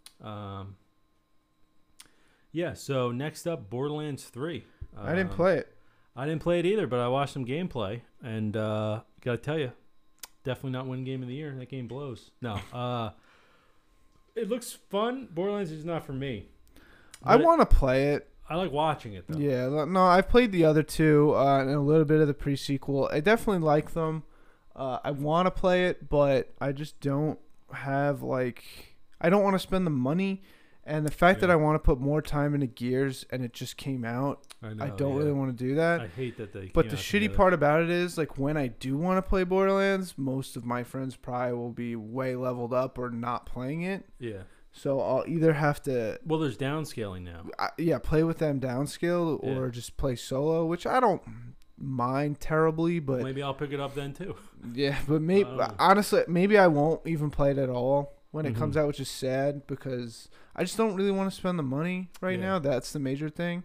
Yeah, so next up, Borderlands 3. I didn't play it. I didn't play it either, but I watched some gameplay, and gotta tell you, definitely not win Game of the Year. That game blows. No, it looks fun. Borderlands is not for me. I But want to play it. I like watching it though. Yeah, no, I've played the other two and a little bit of the pre-sequel. I definitely like them. I want to play it, but I just don't have I don't want to spend the money, and the fact that Yeah. I want to put more time into Gears and it just came out, know, I don't yeah. really want to do that. I hate that they. But came the out shitty together. part about it is, like, when I do want to play Borderlands, most of my friends probably will be way leveled up or not playing it. Yeah. So I'll either have to, Well, there's downscaling now. play with them downscale or Yeah. just play solo, which I don't mind terribly, but Maybe I'll pick it up then too. yeah, but maybe I don't know. honestly, maybe I won't even play it at all when it Mhm. comes out, which is sad because I just don't really want to spend the money right Yeah. now. That's the major thing.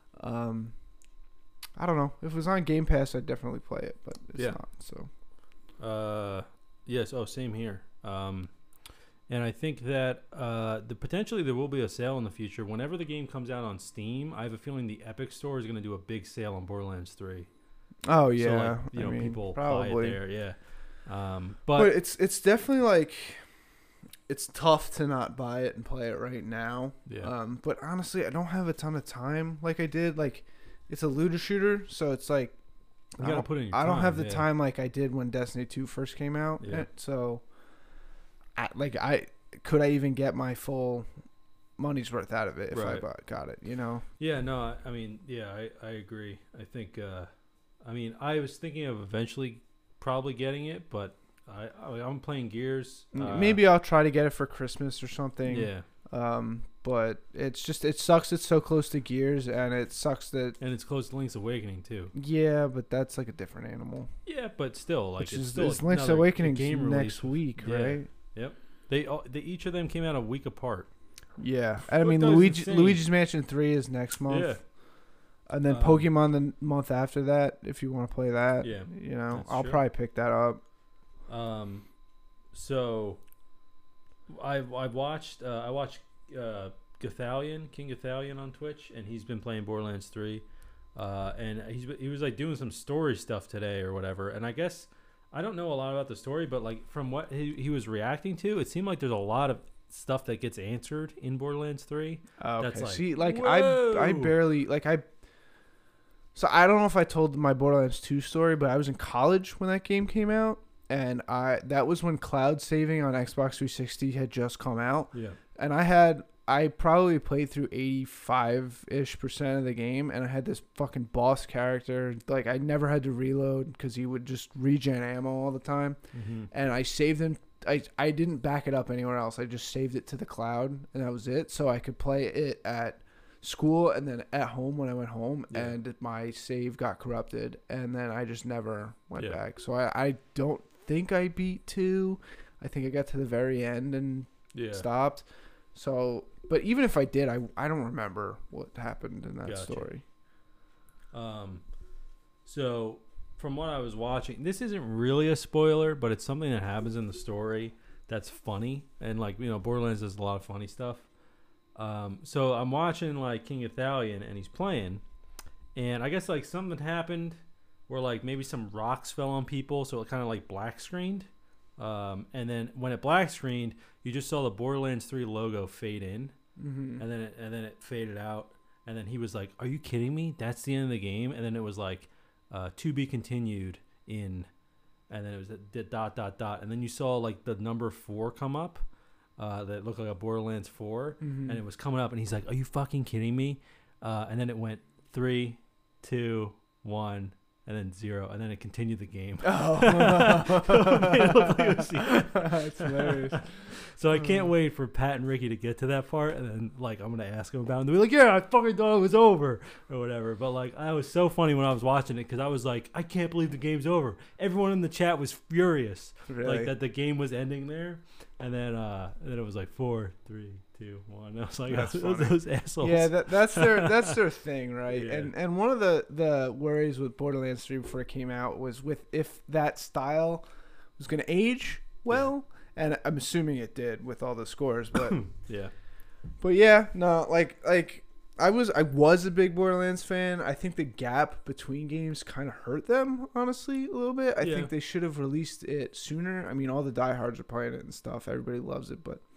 I don't know. If it was on Game Pass, I'd definitely play it, but it's Yeah. not. So Yes. Oh, same here. And I think that potentially there will be a sale in the future. Whenever the game comes out on Steam, I have a feeling the Epic Store is going to do a big sale on Borderlands 3. oh So, yeah, like, I mean, people probably. buy it there. Yeah. But But it's definitely like it's tough to not buy it and play it right now. yeah. But honestly, I don't have a ton of time like I did. Like, it's a looter shooter, so it's like You I gotta don't- put in your I don't time, have the yeah. time like I did when Destiny 2 first came out. Yeah. So, I could I even get my full money's worth out of it if Right. got it, you know? Yeah, no, I mean, yeah, I agree. I think, I mean, I was thinking of eventually probably getting it, but I'm playing Gears. Maybe I'll try to get it for Christmas or something. Yeah, But it sucks it's so close to Gears, and it sucks that, and it's close to Link's Awakening too. yeah, but that's like a different animal. Yeah, but still, like, Which it's is still Link's another Awakening game next release. week, Yeah. right? They each of them came out a week apart. Yeah, and I What mean that is insane. Luigi's Mansion 3 is next month. Yeah, And then Pokemon the month after that, if you want to play that. Yeah, You know, that's I'll true. probably pick that up. So I watched Gathalion, King Gathalion on Twitch, and he's been playing Borderlands 3. And he was like doing some story stuff today or whatever. And I guess I don't know a lot about the story, but like from what he was reacting to, it seemed like there's a lot of stuff that gets answered in Borderlands 3. Okay. That's like, See, like I whoa. barely So I don't know if I told my Borderlands 2 story, but I was in college when that game came out, and that was when cloud saving on Xbox 360 had just come out, Yeah. and I probably played through 85-ish% of the game, and I had this fucking boss character. Like, I never had to reload because he would just regen ammo all the time. Mm-hmm. And I saved him. I didn't back it up anywhere else. I just saved it to the cloud, and that was it. So I could play it at school and then at home when I went home, Yeah. and my save got corrupted, and then I just never went Yeah. back. So I don't think I beat 2. I think I got to the very end and Yeah. stopped. So, but even if I did, I don't remember what happened in that Gotcha. story. So from what I was watching, this isn't really a spoiler, but it's something that happens in the story that's funny, and like, you know, Borderlands does a lot of funny stuff. So I'm watching like King Athalion, and he's playing, and I guess like something happened where like maybe some rocks fell on people, so it kind of like black screened. And then when it black screened, you just saw the Borderlands 3 logo fade in, Mm-hmm. and then it faded out, and then he was like, "Are you kidding me? That's the end of the game." And then it was like, "To be continued in and then it was a dot dot dot, and then you saw like the number 4 come up, that looked like a Borderlands 4, and it was coming up, and he's like, "Are you fucking kidding me?" And then it went 3, 2, 1. And then 0, and then it continued the game. Oh, that's hilarious. So I can't wait for Pat and Ricky to get to that part, and then like I'm gonna ask them about it, and they'll be like, "Yeah, I fucking thought it was over," or whatever. But like, I was so funny when I was watching it because I was like, "I can't believe the game's over." Everyone in the chat was furious, really? like that the game was ending there, and then it was like 4, 3, 2, 1. I was like, That's those assholes. Yeah, that's their thing, right? Yeah. And one of the worries with Borderlands 3 before it came out was with if that style was going to age well, and I'm assuming it did with all the scores, but yeah. But yeah, no, like I was a big Borderlands fan. I think the gap between games kind of hurt them, honestly, a little bit. I think they should have released it sooner. I mean, all the diehards are playing it and stuff. Everybody loves it, but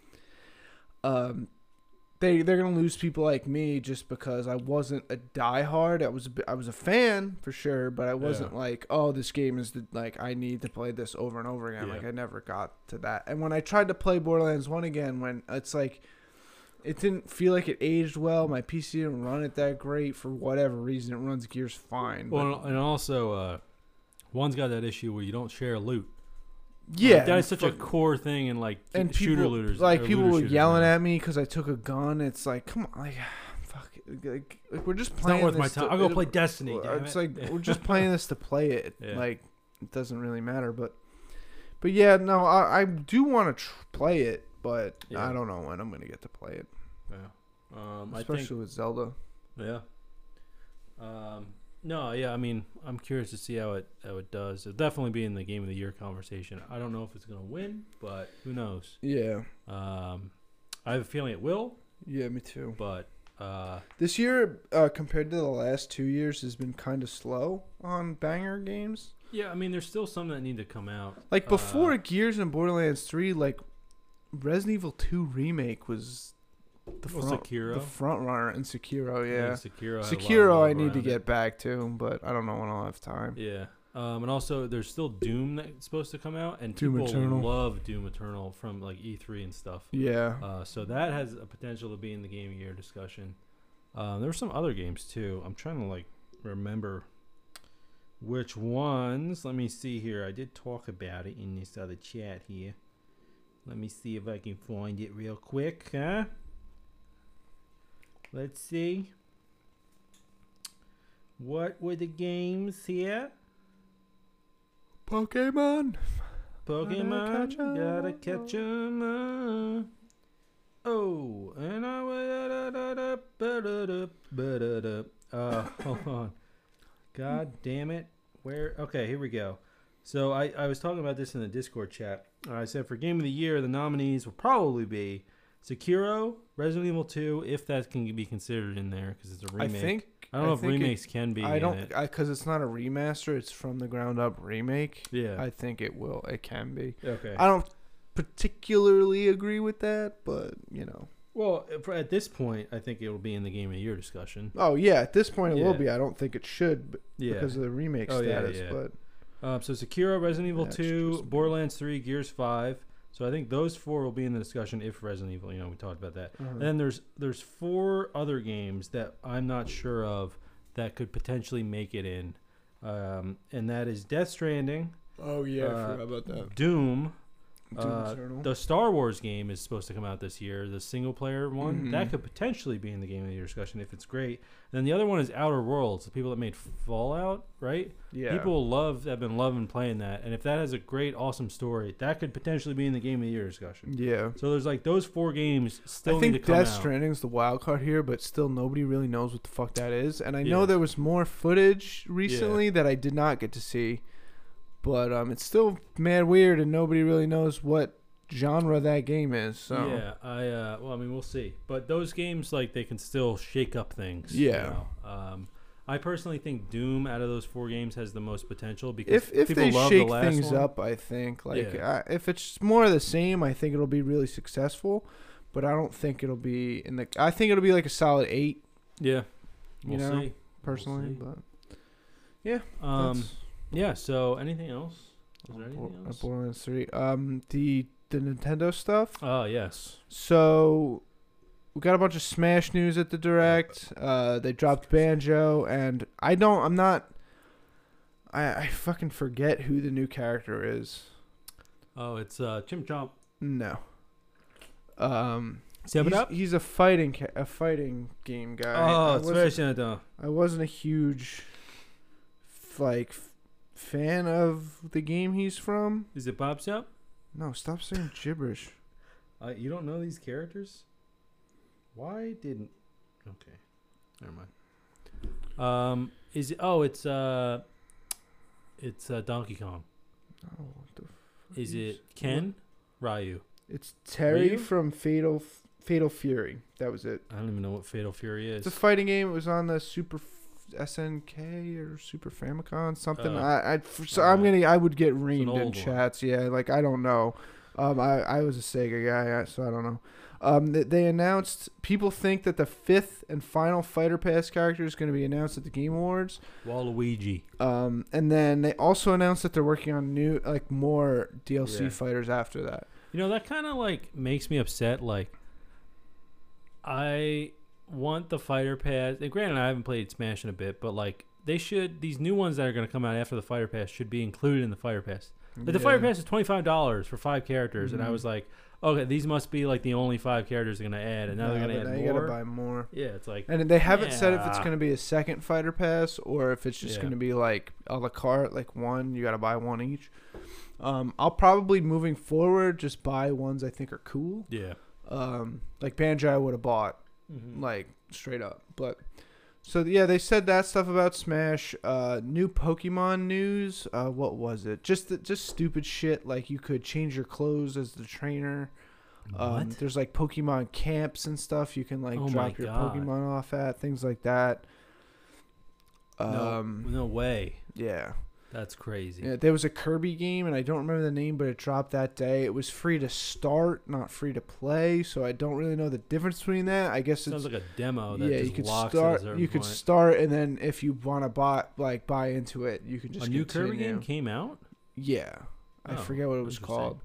they're gonna lose people like me just because I wasn't a diehard. I was a fan for sure, but I wasn't like, oh, this game is like I need to play this over and over again. Yeah. Like I never got to that. And when I tried to play Borderlands 1 again, when it's like it didn't feel like it aged well. My PC didn't run it that great for whatever reason. It runs Gears fine. Well, and also, one's got that issue where you don't share loot. Yeah, Like, that is such a core thing in like and shooter people, looters. like or people looter were shooters, yelling man. at me because I took a gun. It's like, come on, like, fuck it. Like we're just It's playing. not worth my this time. to- I'll go play Destiny. Damn It's it. like we're just playing this to play it. Yeah. Like it doesn't really matter. But yeah, no, I do want to play it, but Yeah. I don't know when I'm gonna get to play it. Yeah. Especially with Zelda. Yeah. No, yeah. I mean, I'm curious to see how it does. It'll definitely be in the Game of the Year conversation. I don't know if it's gonna win, but who knows? Yeah. I have a feeling it will, Yeah, me too. but This year, compared to the last 2 years, has been kind of slow on banger games. yeah. I mean, there's still some that need to come out. Like before Gears and Borderlands 3, like Resident Evil 2 remake was the Sekiro. front runner, and Sekiro, yeah. Sekiro. had a lot of Sekiro, love I need to around get it. back to, but I don't know when I'll have time. Yeah. And also, there's still Doom that's supposed to come out, and Doom people Eternal. love Doom Eternal from like E3 and stuff. Yeah. So that has a potential to be in the Game of the Year discussion. There were some other games too. I'm trying to like remember which ones. Let me see here. I did talk about it in this other chat here. Let me see if I can find it real quick, huh? Let's see. What were the games here? Pokemon. Pokemon, Gotta gotta catch 'em. Oh, and hold on. God damn it. Where? Okay, here we go. So I was talking about this in the Discord chat. I said for Game of the Year, the nominees will probably be Sekiro, Resident Evil 2, if that can be considered in there because it's a remake. I don't know if remakes can be. I don't, in it. because it's not a remaster. It's from the ground up remake. Yeah. I think it will. It can be. Okay. I don't particularly agree with that, but you know. Well, at this point, I think it will be in the Game of the Year discussion. Oh yeah, at this point it will Yeah. be. I don't think it should Yeah. because of the remake Oh, yeah, status. yeah. But So Sekiro, Resident Evil That's 2, just- Borderlands 3, Gears 5. So I think those 4 will be in the discussion if Resident Evil, we talked about that. And then there's 4 other games that I'm not sure of that could potentially make it in. And that is Death Stranding, oh yeah, I forgot about that. Doom. Doom Eternal. The Star Wars game is supposed to come out this year, the single player one. Mhm. That could potentially be in the Game of the Year discussion if it's great. And then the other one is Outer Worlds, the people that made Fallout, right? Yeah. People have been loving playing that. And if that has a great, awesome story, that could potentially be in the Game of the Year discussion. Yeah. So there's like those 4 games still I need to think come Death out. Stranding's the wild card here, but still nobody really knows what the fuck that is. And I Yeah. know there was more footage recently that I did not get to see, but it's still mad weird, and nobody really knows what genre that game is. So Yeah, well, I mean, we'll see. But those games, like, they can still shake up things. Yeah. I personally think Doom out of those 4 games has the most potential because if people they love shake the last things one. up, I think Yeah. if it's more of the same, I think it'll be really successful. But I don't think it'll be in the. I think it'll be like a solid 8 Yeah, You we'll know, see. personally. see. But yeah, Um, that's- yeah. So, anything else? Was there anything else? Borderlands 3. The Nintendo stuff. Oh yes. So we got a bunch of Smash news at the Direct. They dropped Banjo, and I fucking forget who the new character is. Oh, it's Chimp Chomp. No. He's a fighting game guy. Oh, it's very similar. I wasn't a huge fan of the game he's from. Is it Bob Shop? No, stop saying gibberish. You don't know these characters? Why didn't? Okay, never mind. Is it? Oh, it's Donkey Kong. Oh, what the Is it Ken? Ryu. It's Terry Ryu? from Fatal Fury. That was it. I don't even know what Fatal Fury is. It's a fighting game. It was on the Super SNK or Super Famicom, something. I would get reamed in chats. Yeah, like I don't know. I was a Sega guy, so I don't know. They announced. People think that the 5th and final Fighter Pass character is going to be announced at the Game Awards. Waluigi. And then they also announced that they're working on more DLC fighters after that. You know, that kind of makes me upset. I want the Fighter Pass. And granted, I haven't played Smash in a bit, but these new ones that are going to come out after the Fighter Pass should be included in the Fighter Pass. The Fighter Pass is $25 for 5 characters, and I was like, okay, these must be the only 5 characters they're going to add, and now they're going to add more. You got to buy more. Yeah, it's and they haven't said if it's going to be a second Fighter Pass or if it's just going to be a la carte, one. You got to buy one each. I'll probably moving forward just buy ones I think are cool. Yeah. Banjo I would have bought, straight up. But so yeah, they said that stuff about Smash. New Pokemon news. What was it? Just stupid shit. You could change your clothes as the trainer. What? There's Pokemon camps and stuff. You can drop your Pokemon off at, things like that. No way. Yeah. That's crazy. Yeah, there was a Kirby game, and I don't remember the name, but it dropped that day. It was free to start, not free to play, so I don't really know the difference between that. I guess sounds like a demo. That you could start. You could start, and then if you want to buy into it, you can just. A new Kirby game came out. Yeah, I forget what it was called.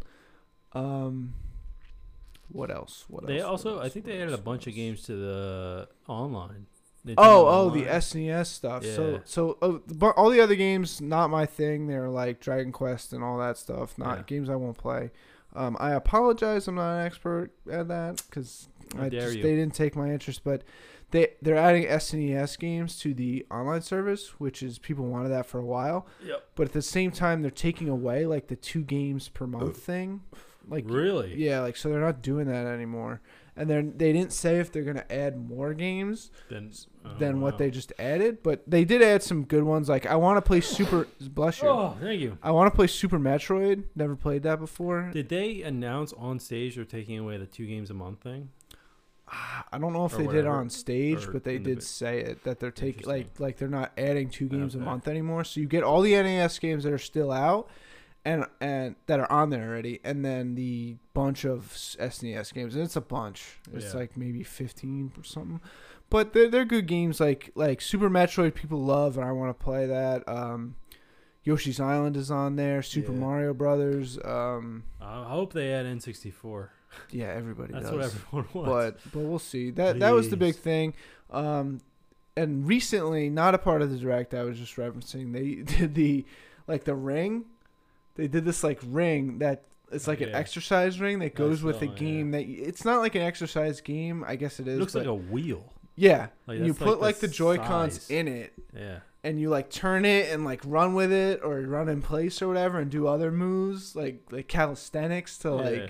What else? They also, I think they added a bunch of games to the online. The SNES stuff. Yeah. But all the other games, not my thing. They're Dragon Quest and all that stuff. Not games I won't play. I apologize. I'm not an expert at that because they didn't take my interest. But they're adding SNES games to the online service, which is people wanted that for a while. Yep. But at the same time, they're taking away the 2 games per month thing. Really? Yeah. So they're not doing that anymore. And they didn't say if they're going to add more games than what they just added. But they did add some good ones. I want to play Super... Bless you. Oh, thank you. I want to play Super Metroid. Never played that before. Did they announce on stage they're taking away the 2 games a month thing? I don't know if they did on stage, but they did say it. That they're taking... they're not adding 2 games a month anymore. So you get all the NES games that are still out. And that are on there already, and then the bunch of SNES games, and it's a bunch. It's maybe 15 or something, but they're good games. Like Super Metroid, people love, and I want to play that. Yoshi's Island is on there. Super Mario Brothers. I hope they add N64. Yeah, everybody That's does. what everyone wants. But we'll see. That was the big thing. And recently, not a part of the Direct, I was just referencing. They did the ring. They did this ring that it's an exercise ring that goes with a game that it's not like an exercise game. I guess it is. It looks like a wheel. Yeah, you put the Joy-Cons in it. Yeah, and you turn it and run with it or run in place or whatever and do other moves like calisthenics to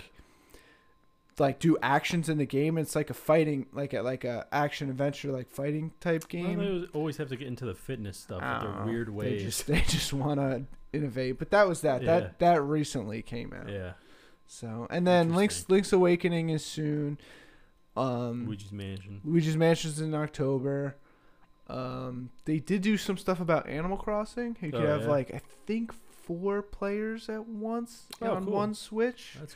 do actions in the game. It's like a fighting a action adventure fighting type game. Well, they always have to get into the fitness stuff with their weird ways. They just want to innovate, but that was that recently came out. Yeah. So and then Link's Awakening is soon. Luigi's Mansion's in October. They did do some stuff about Animal Crossing. You could have I think 4 players at once on one Switch. That's cool.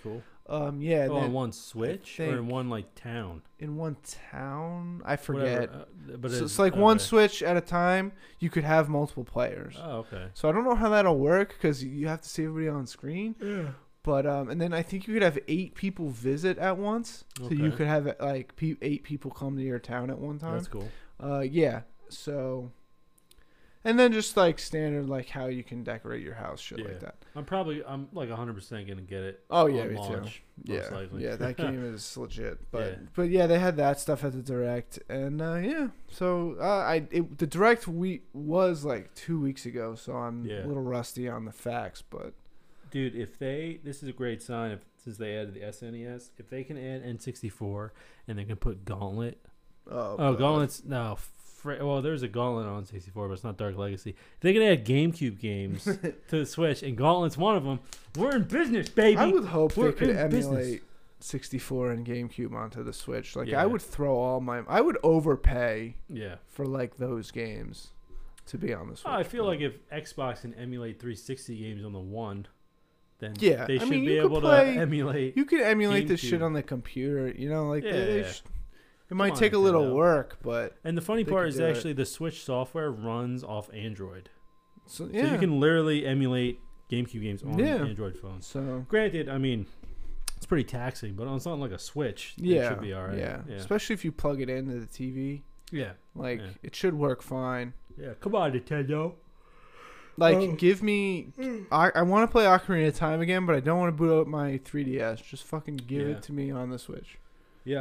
Yeah. Oh, then on one Switch or think- in one like town? in one town, I forget. Whatever, but So it's like one okay. Switch at a time. You could have multiple players. Oh, okay. So I don't know how that'll work because you have to see everybody on screen. Yeah. But and then I think you could have 8 people visit at once. So you Okay. could have like 8 people come to your town at one time. That's cool. Yeah. So, and then just like standard like how you can decorate your house, shit like that. I'm like 100% gonna get it. Oh yeah, on me launch, too. most Yeah, likely. yeah, that game is legit. But Yeah. but yeah, they had that stuff at the direct, and yeah. So the direct was like 2 weeks ago, so I'm Yeah. a little rusty on the facts, but Dude, this is a great sign since they added the SNES. If they can add N64 and they can put Gauntlet. God. Gauntlet's no. Well, there's a Gauntlet on 64, but it's not Dark Legacy. If they can add GameCube games to the Switch, and Gauntlet's one of them, we're in business, baby. I would hope We're they could in emulate business. 64 and GameCube onto the Switch. Like Yeah. I would I would overpay Yeah. for like those games to be on the Switch. I feel like if Xbox can emulate 360 games on the one, then Yeah, they I should mean, be you could able play- to emulate. you can emulate this shit GameCube. on the computer. You know, like Yeah, they yeah. it might on, take a little Nintendo. work, but And the funny they part could is do it. actually the Switch software runs off Android. so So you can literally emulate GameCube games on Yeah. Android phones. So Granted, I mean, it's pretty taxing, but on something like a Switch, yeah, it should be all right. yeah. Yeah. Especially if you plug it into the TV, Yeah. like Yeah. it should work fine. Yeah. Come on, Nintendo. Like, give me. I want to play Ocarina of Time again, but I don't want to boot up my 3DS. Just fucking give Yeah. it to me on the Switch. Yeah,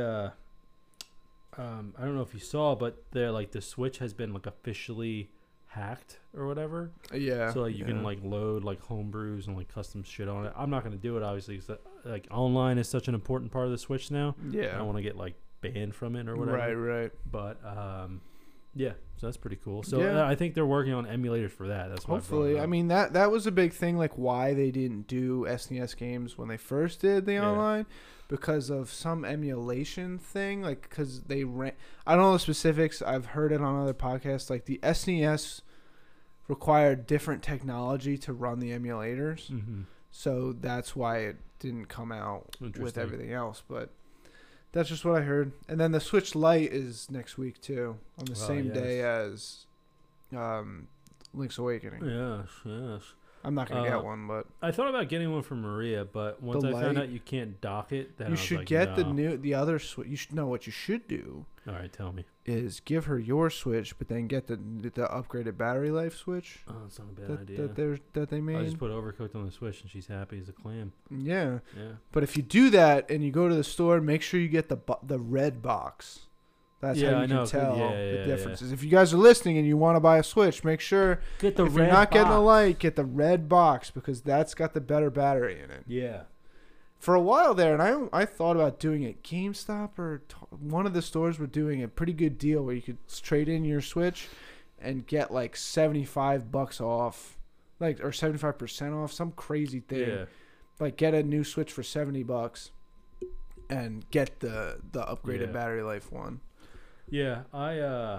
I don't know if you saw, but the Switch has been like officially hacked or whatever. Yeah. So like you can like load like homebrews and like custom shit on it. I'm not gonna do it obviously because like online is such an important part of the Switch now. I Yeah. don't want to get like banned from it or whatever. Right. But yeah, so that's pretty cool. So Yeah. I think they're working on emulators for that. That's why Hopefully, I mean that was a big thing. Like why they didn't do SNES games when they first did the Yeah. online, because of some emulation thing. Like because they ran. I don't know the specifics. I've heard it on other podcasts. Like the SNES required different technology to run the emulators, Mm-hmm. so that's why it didn't come out with Interesting. everything else. But that's just what I heard. And then the Switch Lite is next week too, on the Oh, same yes. day as Link's Awakening. Yes. I'm not gonna Uh, get one, but I thought about getting one for Maria, but once The I found light- out you can't dock it, then I you was should like, get no. the other Switch. You should know what you should do All right, tell me. is give her your Switch, but then get the upgraded battery life Switch Oh, it's not a bad idea. that they I made. just put Overcooked on the Switch and she's happy as a clam. Yeah, Yeah. but if you do that and you go to the store, make sure you get the red box. That's Yeah, how I you know. can tell Yeah, the yeah, differences. If you guys are listening and you want to buy a Switch, make sure Get the if red you're not getting the box. light, get the red box because that's got the better battery in it. Yeah. For a while there, and I thought about doing it. GameStop or one of the stores were doing a pretty good deal where you could trade in your Switch and get like $75 off, like or 75% off, some crazy thing. Yeah. Like get a new Switch for $70 and get the upgraded Yeah. battery life one. Yeah. I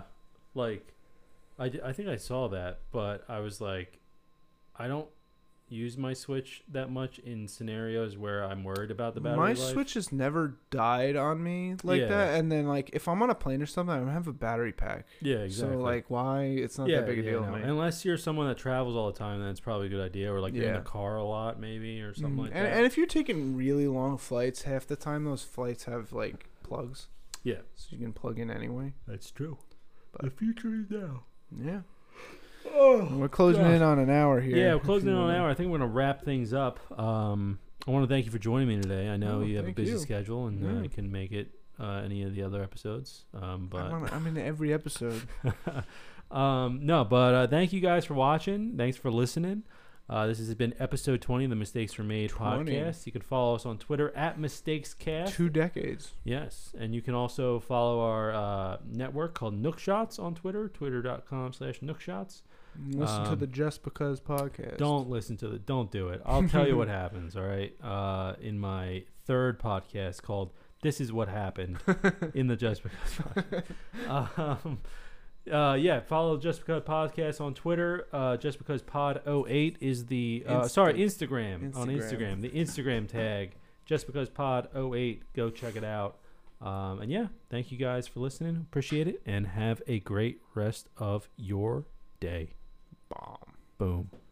think I saw that, but I was like, I don't use my Switch that much in scenarios where I'm worried about the battery My life. Switch has never died on me like Yeah. that, and then like if I'm on a plane or something, I don't have a battery pack. Yeah, exactly. So like, why? It's not that big a deal to no. me. Unless you're someone that travels all the time, then it's probably a good idea. Or like you're in Yeah. the car a lot, maybe, or something like and, that. and if you're taking really long flights, half the time those flights have like plugs, Yeah, so you can plug in anyway. that's true. But- The future is now. Yeah. Oh, We're closing gosh. in on an hour here. Yeah, we're if closing you in on an wanna- hour. I think we're going to wrap things up. I want to thank you for joining me today. I know Oh, you have a thank busy you. schedule and Yeah. you can make it any of the other episodes. But I'm in every episode. thank you guys for watching. Thanks for listening. This has been episode 20 of the Mistakes Were Made 20. podcast. You can follow us on Twitter at MistakesCast. 2 decades. Yes, and you can also follow our network called Nook Shots on Twitter, twitter.com/NookShots. Listen to the Just Because podcast. Don't do it. I'll tell you what happens, all right? In my third podcast called This Is What Happened in the Just Because podcast. Follow Just Because Podcast on Twitter. Just Because Pod 08 is the Instagram. On Instagram. Instagram. The Instagram tag Just Because Pod 08. Go check it out. And yeah, thank you guys for listening. Appreciate it. And have a great rest of your day. Bomb. Boom.